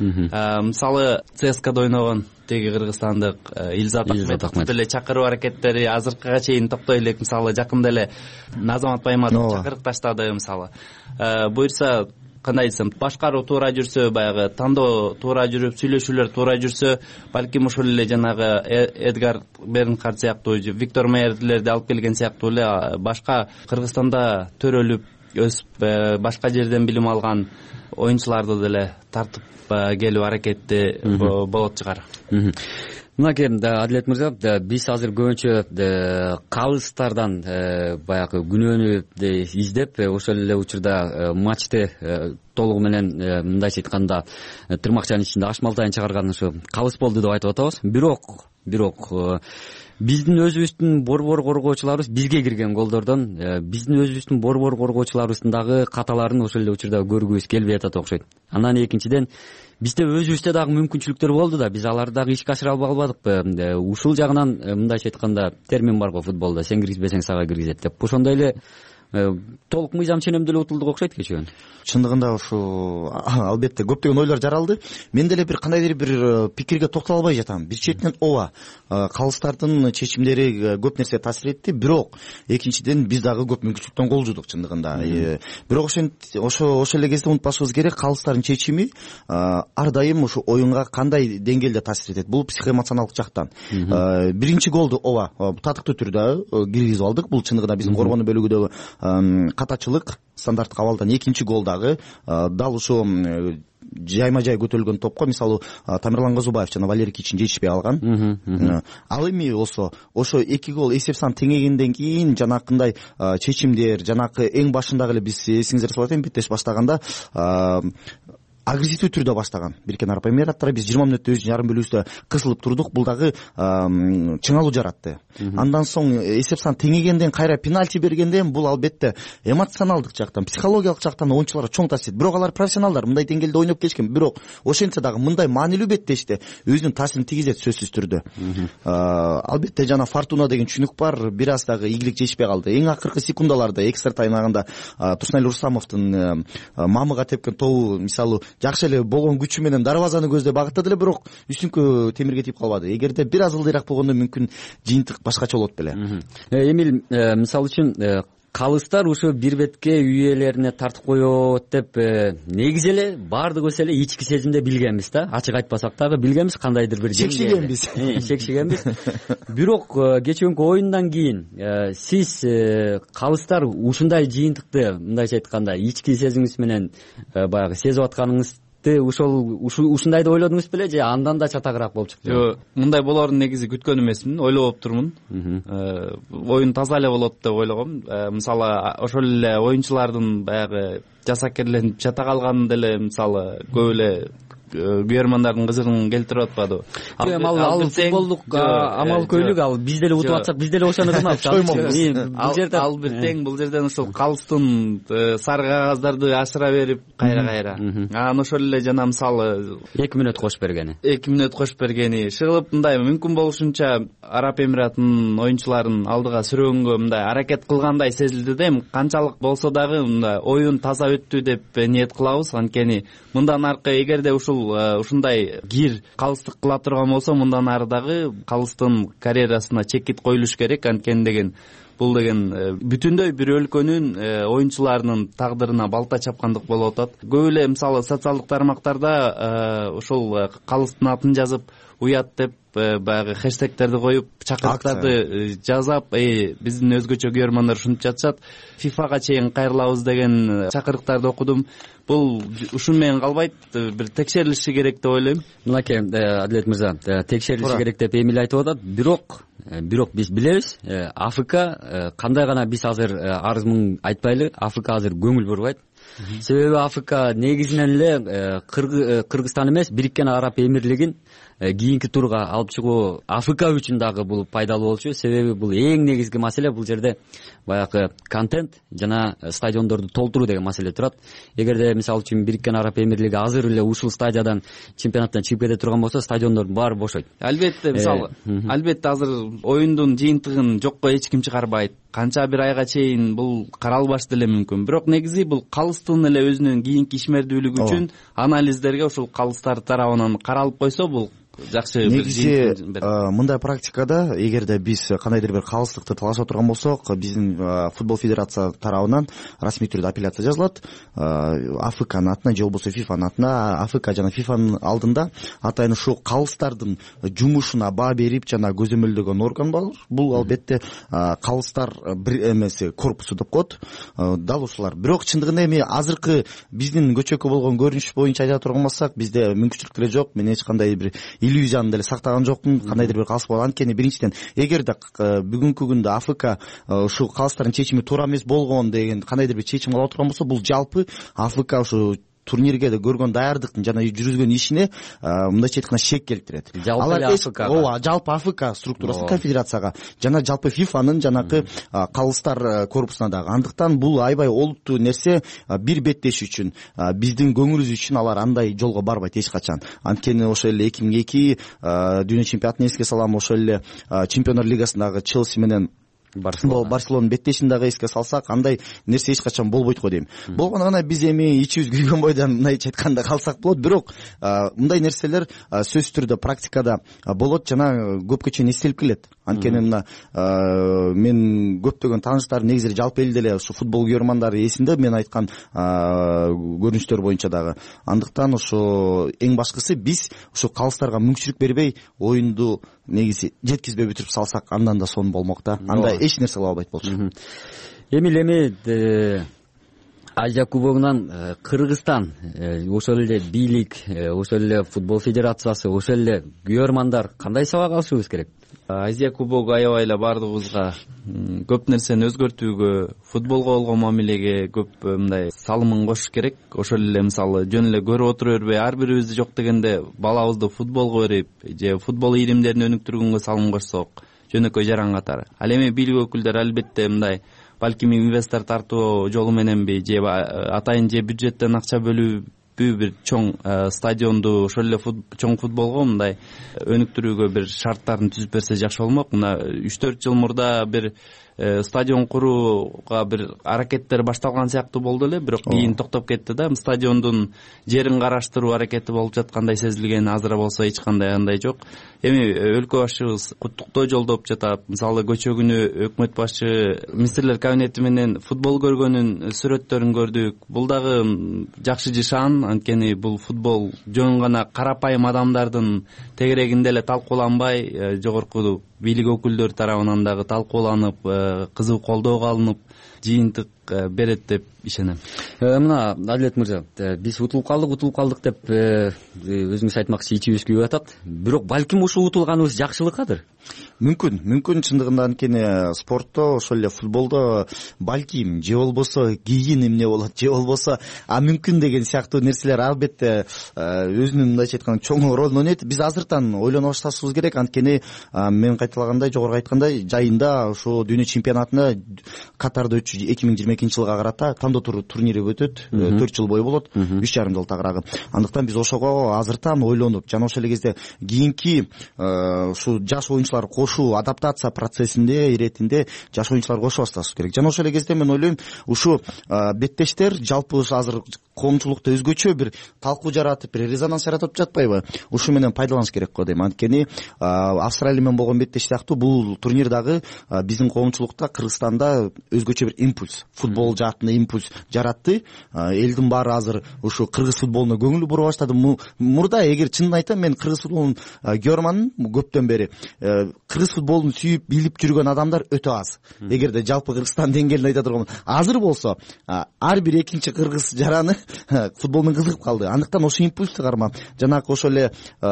Мисалы ЦСКАда ойногон теги кыргызстандык Илзат Ахметовду деле чакыруу аракеттери азыркыга чейин токтой элек. Мисалы жакында эле Азамат Байматов чакырып таштады. Мисалы буюрса кандай десем, башкаруу туура жүрсө, баягы тандоо туура жүрүп, сүйлөшүүлөр туура жүрсө, балким ошол эле жанагы Эдгар Бернхард сыяктуу, Виктор Мейерлерди алып келген сыяктуу эле башка Кыргызстанда төрөлүп өсүп, башка жерден билим алган оюнчуларды деле тартып келүү аракети болот чыгар. Мынакей Адилет мырза, биз азыр көбүнчө калыстардан баягы күнөөнү издеп, ошол эле учурда матчты толугу менен мындайча айтканда тырмакчанын ичинде ашмалтайын чыгарган ушу калыс болду деп айтып атабыз. Бирок, бирок биздин өзүбүздүн борбор коргоочуларыбыз бизге кирген голдордон биздин өзүбүздүн борбор коргоочуларыбыздын дагы каталарын ошол эле учурда көргүбүз келбей атат окшойт. Анан экинчиден бизде өзүбүздө дагы мүмкүнчүлүктөр болду да, биз аларды дагы ишке ашыра албадыкпы. Ушул жагынан мындайча айтканда термин бар го футболдо, сен киргизбесең сага киргизет деп. Ошондой эле толук мыйзам ченемдүү эле утулдук окшойт кечүүн. Чындыгында ушу албетте көптөгөн ойлор жаралды. Мен деле бир кандайдыр бир пикирге токтоло албай жатам. Бир четинен ооба, калыстардын чечимдери көп нерсе таасир этти, бирок экинчиден биз дагы көп мүмкүнчүлүктөн кол жуудук чындыгында. Бирок ошо ошол эле кезде унутпашыбыз керек, калыстардын чечими ар дайым ушу оюнга кандай деңгээлде таасир этет. Бул психоэмоционалдык жактан. Биринчи голду ооба татыктуу түрдө киргизип алдык. Бул чындыгында биздин коргонуу бөлүгүдөгү катачылык стандарттык абалдан экинчи гол дагы дал ушул жайма жай көтөрүлгөн топко мисалы Тамирлан Козубаев жана Валерий Кичин жетишпей калган. Ал эми болсо ошо эки гол эсеп сан теңегенден кийин жанакындай чечимдер жанакы эң башындагы эле биз эсиңизде салып атайын беттеш баштаганда агрессивдүү түрдө баштаган Биркен Арап Эмираттары. Биз жыйырма мүнөттө өзүбүздүн жарым бөлүүбүздө кысылып турдук. Бул дагы чыңалуу жаратты. Андан соң эсеп сан теңегенден кайра пенальти бергенден бул албетте эмоционалдык жактан, психологиялык жактан оюнчуларга чоң таасир этти. Бирок алар профессионалдар, мындай деңгээлде ойноп келишкен. Бирок ошентсе дагы мындай маанилүү беттеште өзүнүн таасирин тийгизет сөзсүз түрдө. Албетте жана фортуна деген түшүнүк бар. Бир аз дагы ийгилик жетишпей калды. Эң акыркы секундаларда экстра таймагында Турсуналь Рустамовдун мамыга тепкен тобу мисалы жакшы эле болгон күчү менен дарбазаны көздөй багыттады эле, бирок үстүңкү темирге тийип калбады. Эгерде бир аз ылдыйраак болгондо мүмкүн жыйынтык башкача болот беле. Эмил, мисалы үчүн калыстар ушу бир бетке үй ээлерине тартып коет деп негизи эле баардыгыбыз эле ички сезимде билгенбиз да, ачык айтпасак дагы билгенбиз кандайдыр бир чекшигенбиз. Чекшигенбиз. Бирок кечээкүнкү оюндан кийин сиз калыстар ушундай жыйынтыкты мындайча айтканда ички сезимиңиз менен баягы сезип атканыңыз ушул ушундай деп ойлодуңуз беле же андан да чатагыраак болуп чыкты? Жок, мындай болоорун негизи күткөн эмесмин, ойлоп турмун. Оюн таза эле болот деп ойлогом. Мисалы ошол эле оюнчулардын баягы жасакерленип чата калганын деле мисалы көп эле көрөрмандардын кызыгын келтирип атпадыбы? Ал футболдук амал-көйлүк, ал биз деле утуп атсак биз деле ошону кылмапбыз. Ал бир тең, бул жерден ушул калыстын сары кагаздарды ашыра берип кайра-кайра. Анан ошол эле жана мисалы эки мүнөт кош бергени. эки мүнөт кош бергени шыгылып мындай мүмкүн болушунча Араб Эмиратынын оюнчуларын алдыга сүргөнгө мындай аракет кылгандай сезилди да. Эми канчалык болсо дагы мындай оюн таза өттү деп ниет кылабыз. Анткени мындан аркы эгерде ушул ушундай кир калыстык кыла турган болсо мындан ары дагы калыстын карьерасына чекит коюлуш керек. Анткени деген бул деген бүтүндөй бир өлкөнүн оюнчуларынын тагдырына балта чапкандык болуп атат. Көп эле мисалы социалдык тармактарда ушул калыстын атын жазып уят деп баягы хэштегтерди коюп чакырыктарды жазап, биздин өзгөчө көрөрмандар ушинтип жатышат. фифага чейин кайрылабыз деген чакырыктарды окудум. Бул ушун менен калбайт, бир текшерилиши керек деп ойлойм. Мынакей Адилет мырза, текшерилиши керек деп Эмил айтып атат. Бирок бирок биз билебиз, АФК кандай гана биз азыр арыз муң айтпайлы, АФК азыр көңүл бурбайт. Себеби АФК негизинен эле Кыргызстан эмес, Бириккен Араб Эмирлигин кийинки турга алып чыгуу АФК үчүн дагы бул пайдалуу болчу. Себеби бул эң негизги маселе, бул жерде баягы контент жана стадиондорду толтуруу деген маселе турат. Эгерде мисалы үчүн Бириккен Араб Эмирлиги азыр эле ушул стадиядан чемпионаттан чыгып кете турган болсо, стадиондордун баары бошойт. Албетте, мисалы, албетте азыр оюндун жыйынтыгын жокко эч ким чыгарбайт. Канча бир айга чейин бул каралбаш деле мүмкүн. Бирок негизи бул калыстын эле өзүнүн кийинки ишмердүүлүгү үчүн анализдерге ушул калыстар тарабынан каралып койсо, бул жакшы. Негизи мындай практикада эгерде биз кандайдыр бир калыстыкты талашып турган болсок, биздин футбол федерация тарабынан расмий түрдө апелляция жазылат. АФКнын атына же болбосо ФИФАнын атына. АФК жана ФИФАнын алдында атайын ушул калыстардын жумушуна баа берип жана көзөмөлдөгөн орган бар. Бул албетте калыстар бир эмеси корпусу деп коет. Дал ушулар. Бирок чындыгында эми азыркы биздин көчөккө болгон көрүнүш боюнча айта турган болсак, бизде мүмкүнчүлүк деле жок. Мен эч кандай бир иллюзияны деле сактаган жокмун, кандайдыр бир калыс болгон. Анткени биринчиден эгерде бүгүнкү күндө АФК ушул калыстардын чечими туура эмес болгон деген кандайдыр бир чечим ала турган болсо, бул жалпы АФК ушу турнирге да көргөн даярдыктын жана жүргүзгөн ишине мындайча айтканда шек келтирет. Алар ооба, жалпы АФК структурасы конфедерацияга жана жалпы ФИФАнын жанакы калыстар корпусуна дагы. Андыктан бул аябай олуттуу нерсе. Бир беттеш үчүн, биздин көңүлүбүз үчүн алар андай жолго барбайт эч качан. Анткени ошол эле эки миң эки дүйнө чемпионатын эске салам, ошол эле Чемпиондар лигасындагы Челси менен Барселонанын беттешин дагы эске салсак, андай нерсе эч качан болбойт го дейм. Болгону гана биз эми ичибиз күйгөн бойдон мындайча айтканда калсак болот. Бирок мындай нерселер сөзсүз түрдө практикада болот жана көпкө чейин эстелип келет. Анткени мына мен көптөгөн тааныштар негизи жалпы элде эле ушу футбол көрөрмандары эсинде мен айткан көрүнүштөр боюнча дагы. Андыктан ошо эң башкысы биз ушу калыстарга мүмкүнчүлүк бербей оюнду негизи жеткизбей бүтүрүп салсак, андан да сонун болмок да. Анда эч нерсе кыла албайт болчу. эмил эми Азия кубогунан Кыргызстан, ошол эле бийлик, ошол эле футбол федерациясы, ошол эле күйөрмандар кандай сабак алышыбыз керек? Азия кубогу аябай эле баардыгыбызга көп нерсени өзгөртүүгө, футболго болгон мамилеге көп мындай салымын кошуш керек. Ошол эле мисалы жөн эле көрүп отура бербей, ар бирибизди жок дегенде балабызды футболго берип же футбол ийримдерин өнүктүргөнгө салым кошсок жөнөкөй жаран катары. Ал эми бийлик өкүлдөрү албетте мындай балким инвестор тартуу жолу мененби же атайын же бюджеттен акча бөлүүбү бир чоң стадионду ошол эле чоң футболго мындай өнүктүрүүгө бир шарттарын түзүп берсе жакшы болмок. Мына үч төрт жыл мурда бир стадион курууга бир аракеттер башталган сыяктуу болду эле, бирок кийин токтоп кетти да. Стадиондун жерин караштыруу аракети болуп жаткандай сезилген, азыр болсо эч кандай андай жок. Эми өлкө башчыбыз куттуктоо жолдоп жатат. Мисалы көчө күнү өкмөт башчы министрлер кабинети менен футбол көргөнүн сүрөттөрүн көрдүк. Бул дагы жакшы жашан, анткени бул футбол жөн гана карапайым адамдардын тегерегинде эле талкууланбай, жогорку бийлик өкүлдөрү тарабынан дагы талкууланып, кызуу колдоого алынып, жыйынтык берет деп ишенем. Мына Адилет мырза, биз утулуп калдык, утулуп калдык деп өзүңүз айтмакчы ичибиз күйүп атат. Бирок балким ушул утулганыбыз жакшылыккадыр. Мүмкүн, мүмкүн чындыгында анткени спортто, ошол эле футболдо балким же болбосо кийин эмне болот, же болбосо а мүмкүн деген сыяктуу нерселер албетте өзүнүн мындайча айтканда чоң ролун ойнойт. Биз азыртан ойлоно башташыбыз керек, анткени мен кайталагандай, жогору айткандай, жайында ошо дүйнө чемпионатына Катарда өтчү эки миң жыйырма экинчи жылга карата тандоо турнири өтөт, төрт жыл бою болот, үч жарым жыл тагыраагы. Андыктан биз ошого азыртан ойлонуп, жана ошол эле кезде кийинки ушу жаш оюнчулар кошуу адаптация процессинде, иретинде жаш оюнчулар кошо башташыбыз керек. Жана ошол эле кезде мен ойлойм, ушу беттештер жалпы азыр коомчулукта өзгөчө бир талкуу жаратып, бир резонанс жаратып жатпайбы? Ушу менен пайдаланыш керек го дейм. Анткени Австралия менен болгон беттеш сыяктуу бул турнир дагы биздин коомчулукта, Кыргызстанда өзгөчө бир импульс, футбол жаатында импульс жаратты. Элдин баары азыр ушу кыргыз футболуна көңүл бура баштады. Мурда эгер чынын айтсам, мен кыргыз футболун көрманмын көптөн бери. Кыргыз футболун сүйүп, билип жүргөн адамдар өтө аз. Эгерде жалпы Кыргызстан деңгээлинде айта турган азыр болсо, ар бир экинчи кыргыз жараны футболдун кызыгып калды. Андыктан ошо импульсту кармап, жанагы ошол эле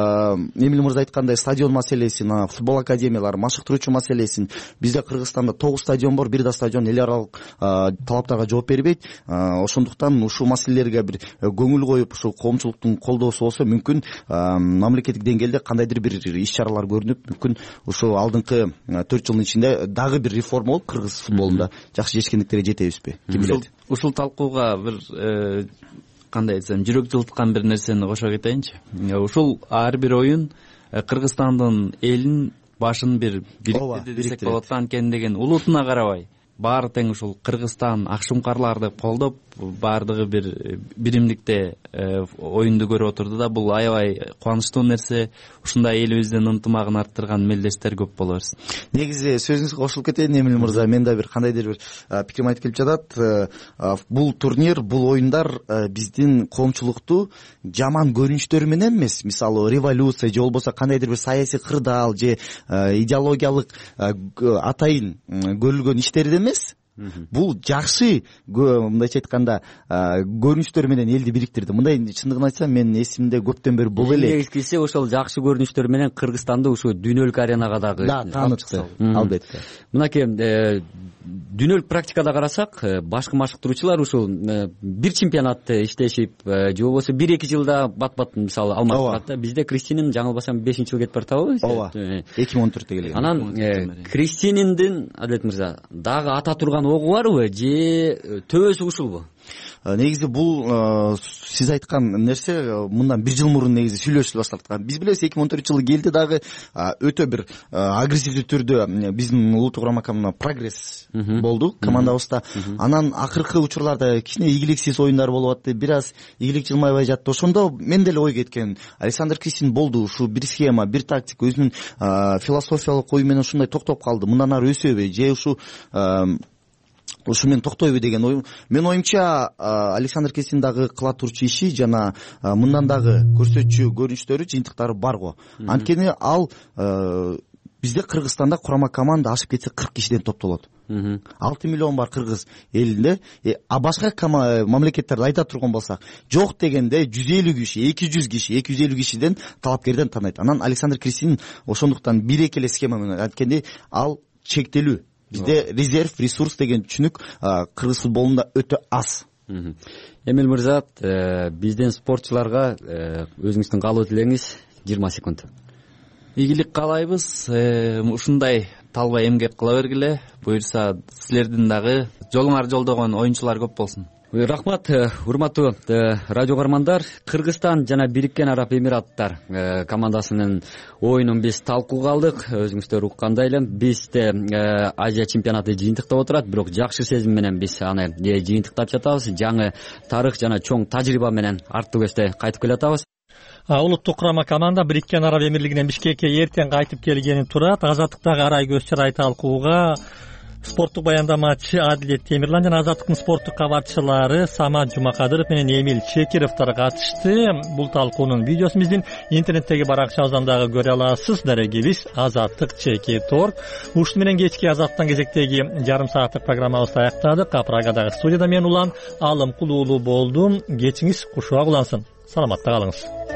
Эмил мырза айткандай стадион маселесин, футбол академиялары, машыктыруучу маселесин, бизде Кыргызстанда тогуз стадион бар, бир да стадион эл аралык талаптарга жооп бербейт. Ошондуктан ушул маселелерге бир көңүл коюп, ушул коомчулуктун колдоосу болсо, мүмкүн мамлекеттик деңгээлде кандайдыр бир иш-чаралар көрүнүп, мүмкүн ушул алдыңкы төрт жылдын ичинде дагы бир реформа болуп кыргыз футболунда жакшы жетишкендиктерге жетебизби? Ким билет? Ушул талкууга бир кандай айтсам, жүрөк жылыткан бир нерсени кошо кетейинчи. Ушул ар бир оюн Кыргызстандын элин башын бир бириктирди десек болот, анткени деген улутуна карабай баары тең ушул Кыргызстан, Акшумкарларды колдоп, баардыгы бир биримдикте оюнду көрүп отурду да. Бул аябай кубанычтуу нерсе. Ушундай элибиздин ынтымагын арттырган мелдештер көп боло берсин. Негизи сөзүңүзгө кошулуп кетейин Эмил мырза, мен да бир кандайдыр бир пикирим айтып келип жатат. Бул турнир, бул оюндар биздин коомчулукту жаман көрүнүштөрү менен эмес, мисалы революция же болбосо кандайдыр бир саясий кырдаал же идеологиялык атайын көрүлгөн иштерди эмес, бул жакшы, мындайча айтканда, көрүнүштөр менен элди бириктирди. Мындай чындыгын айтсам, мен эсимде көптөн бери бул эле. Негизгиси ошол жакшы көрүнүштөр менен Кыргызстанды ушу дүйнөлүк аренага дагы таанытты. Албетте. Мынакей дүйнөлүк практикада карасак, башкы машыктыруучулар ушул бир чемпионатты иштешип, же болбосо бир-эки жылда бат-бат мисалы алмашат да. Бизде Кристинин жаңылбасам бешинчи жыл кетип баратабы? Ооба. эки миң он төрттө келген. Анан Кристининдин, Адилет мырза, дагы ата турган огу барбы же төбөсү ушулбу? Негизи бул сиз айткан нерсе мындан бир жыл мурун негизи сүйлөшүлө башталган. Биз билебиз, эки миң он төртүнчү жылы келди дагы өтө бир агрессивдүү түрдө биздин улуттук курама команда прогресс болду командабызда. Анан акыркы учурларда кичине ийгиликсиз оюндар болуп атты, бир аз ийгилик жылмайбай жатты. Ошондо мен деле ой кеткен. Александр Кристин болду, ушу бир схема, бир тактика, өзүнүн философиялык ою менен ушундай токтоп калды. Мындан ары өсөбү же ушу ушу менен токтойбу деген ой. Мен оюмча Александр Кристин дагы кыла турчу иши жана мындан дагы көрсөтчү көрүнүштөрү, жыйынтыктары бар го. Анткени ал бизде Кыргызстанда курама команда ашып кетсе кырк кишиден топтолот. алты миллион бар кыргыз элинде, а башка мамлекеттерди айта турган болсак, жок дегенде жүз элүү киши, эки жүз киши, эки жүз элүү кишиден талапкерден танайт. Анан Александр Крестин ошондуктан бир эки эле схема менен айткенде ал чектелүү. Бизде резерв, ресурс деген түшүнүк кыргыз футболунда өтө аз. Эмил мырза, бизден спортчуларга өзүңүздүн каалоо тилегиңиз жыйырма секунд. Ийгилик каалайбыз. Ушундай талбай эмгек кыла бергиле. Буюрса силердин дагы жолуңар жолдогон оюнчулар көп болсун. Рахмат, урматтуу радио каармандар. Кыргызстан жана Бириккен Араб Эмираттар командасынын оюнун биз талкууга алдык. Өзүңүздөр уккандай эле бизде Азия чемпионаты жыйынтыктап отурат, бирок жакшы сезим менен биз аны жыйынтыктап жатабыз. Жаңы тарых жана чоң тажрыйба менен арттуу көстө кайтып келатабыз. Улуттук курама команда Бириккен Араб Эмирлигинен Бишкекке эртең кайтып келгени турат. Азаттыктагы арай көз чырай талкууга спорттук баяндамачы Адилет Темирлан жана Азаттыктын спорттук кабарчылары Самат Жумакадыров менен Эмил Чекировдор катышты. Бул талкуунун видеосун биздин интернеттеги баракчабыздан дагы көрө аласыз. Дарегибиз Азаттык чекит точка орг. Ушун менен кечки Азаттан кезектеги жарым сааттык программабызды аяктадык. Прагадагы студияда мен Улан Алым Кулуулуу болдум. Кечиңиз кушуак улансын. Саламатта калыңыз.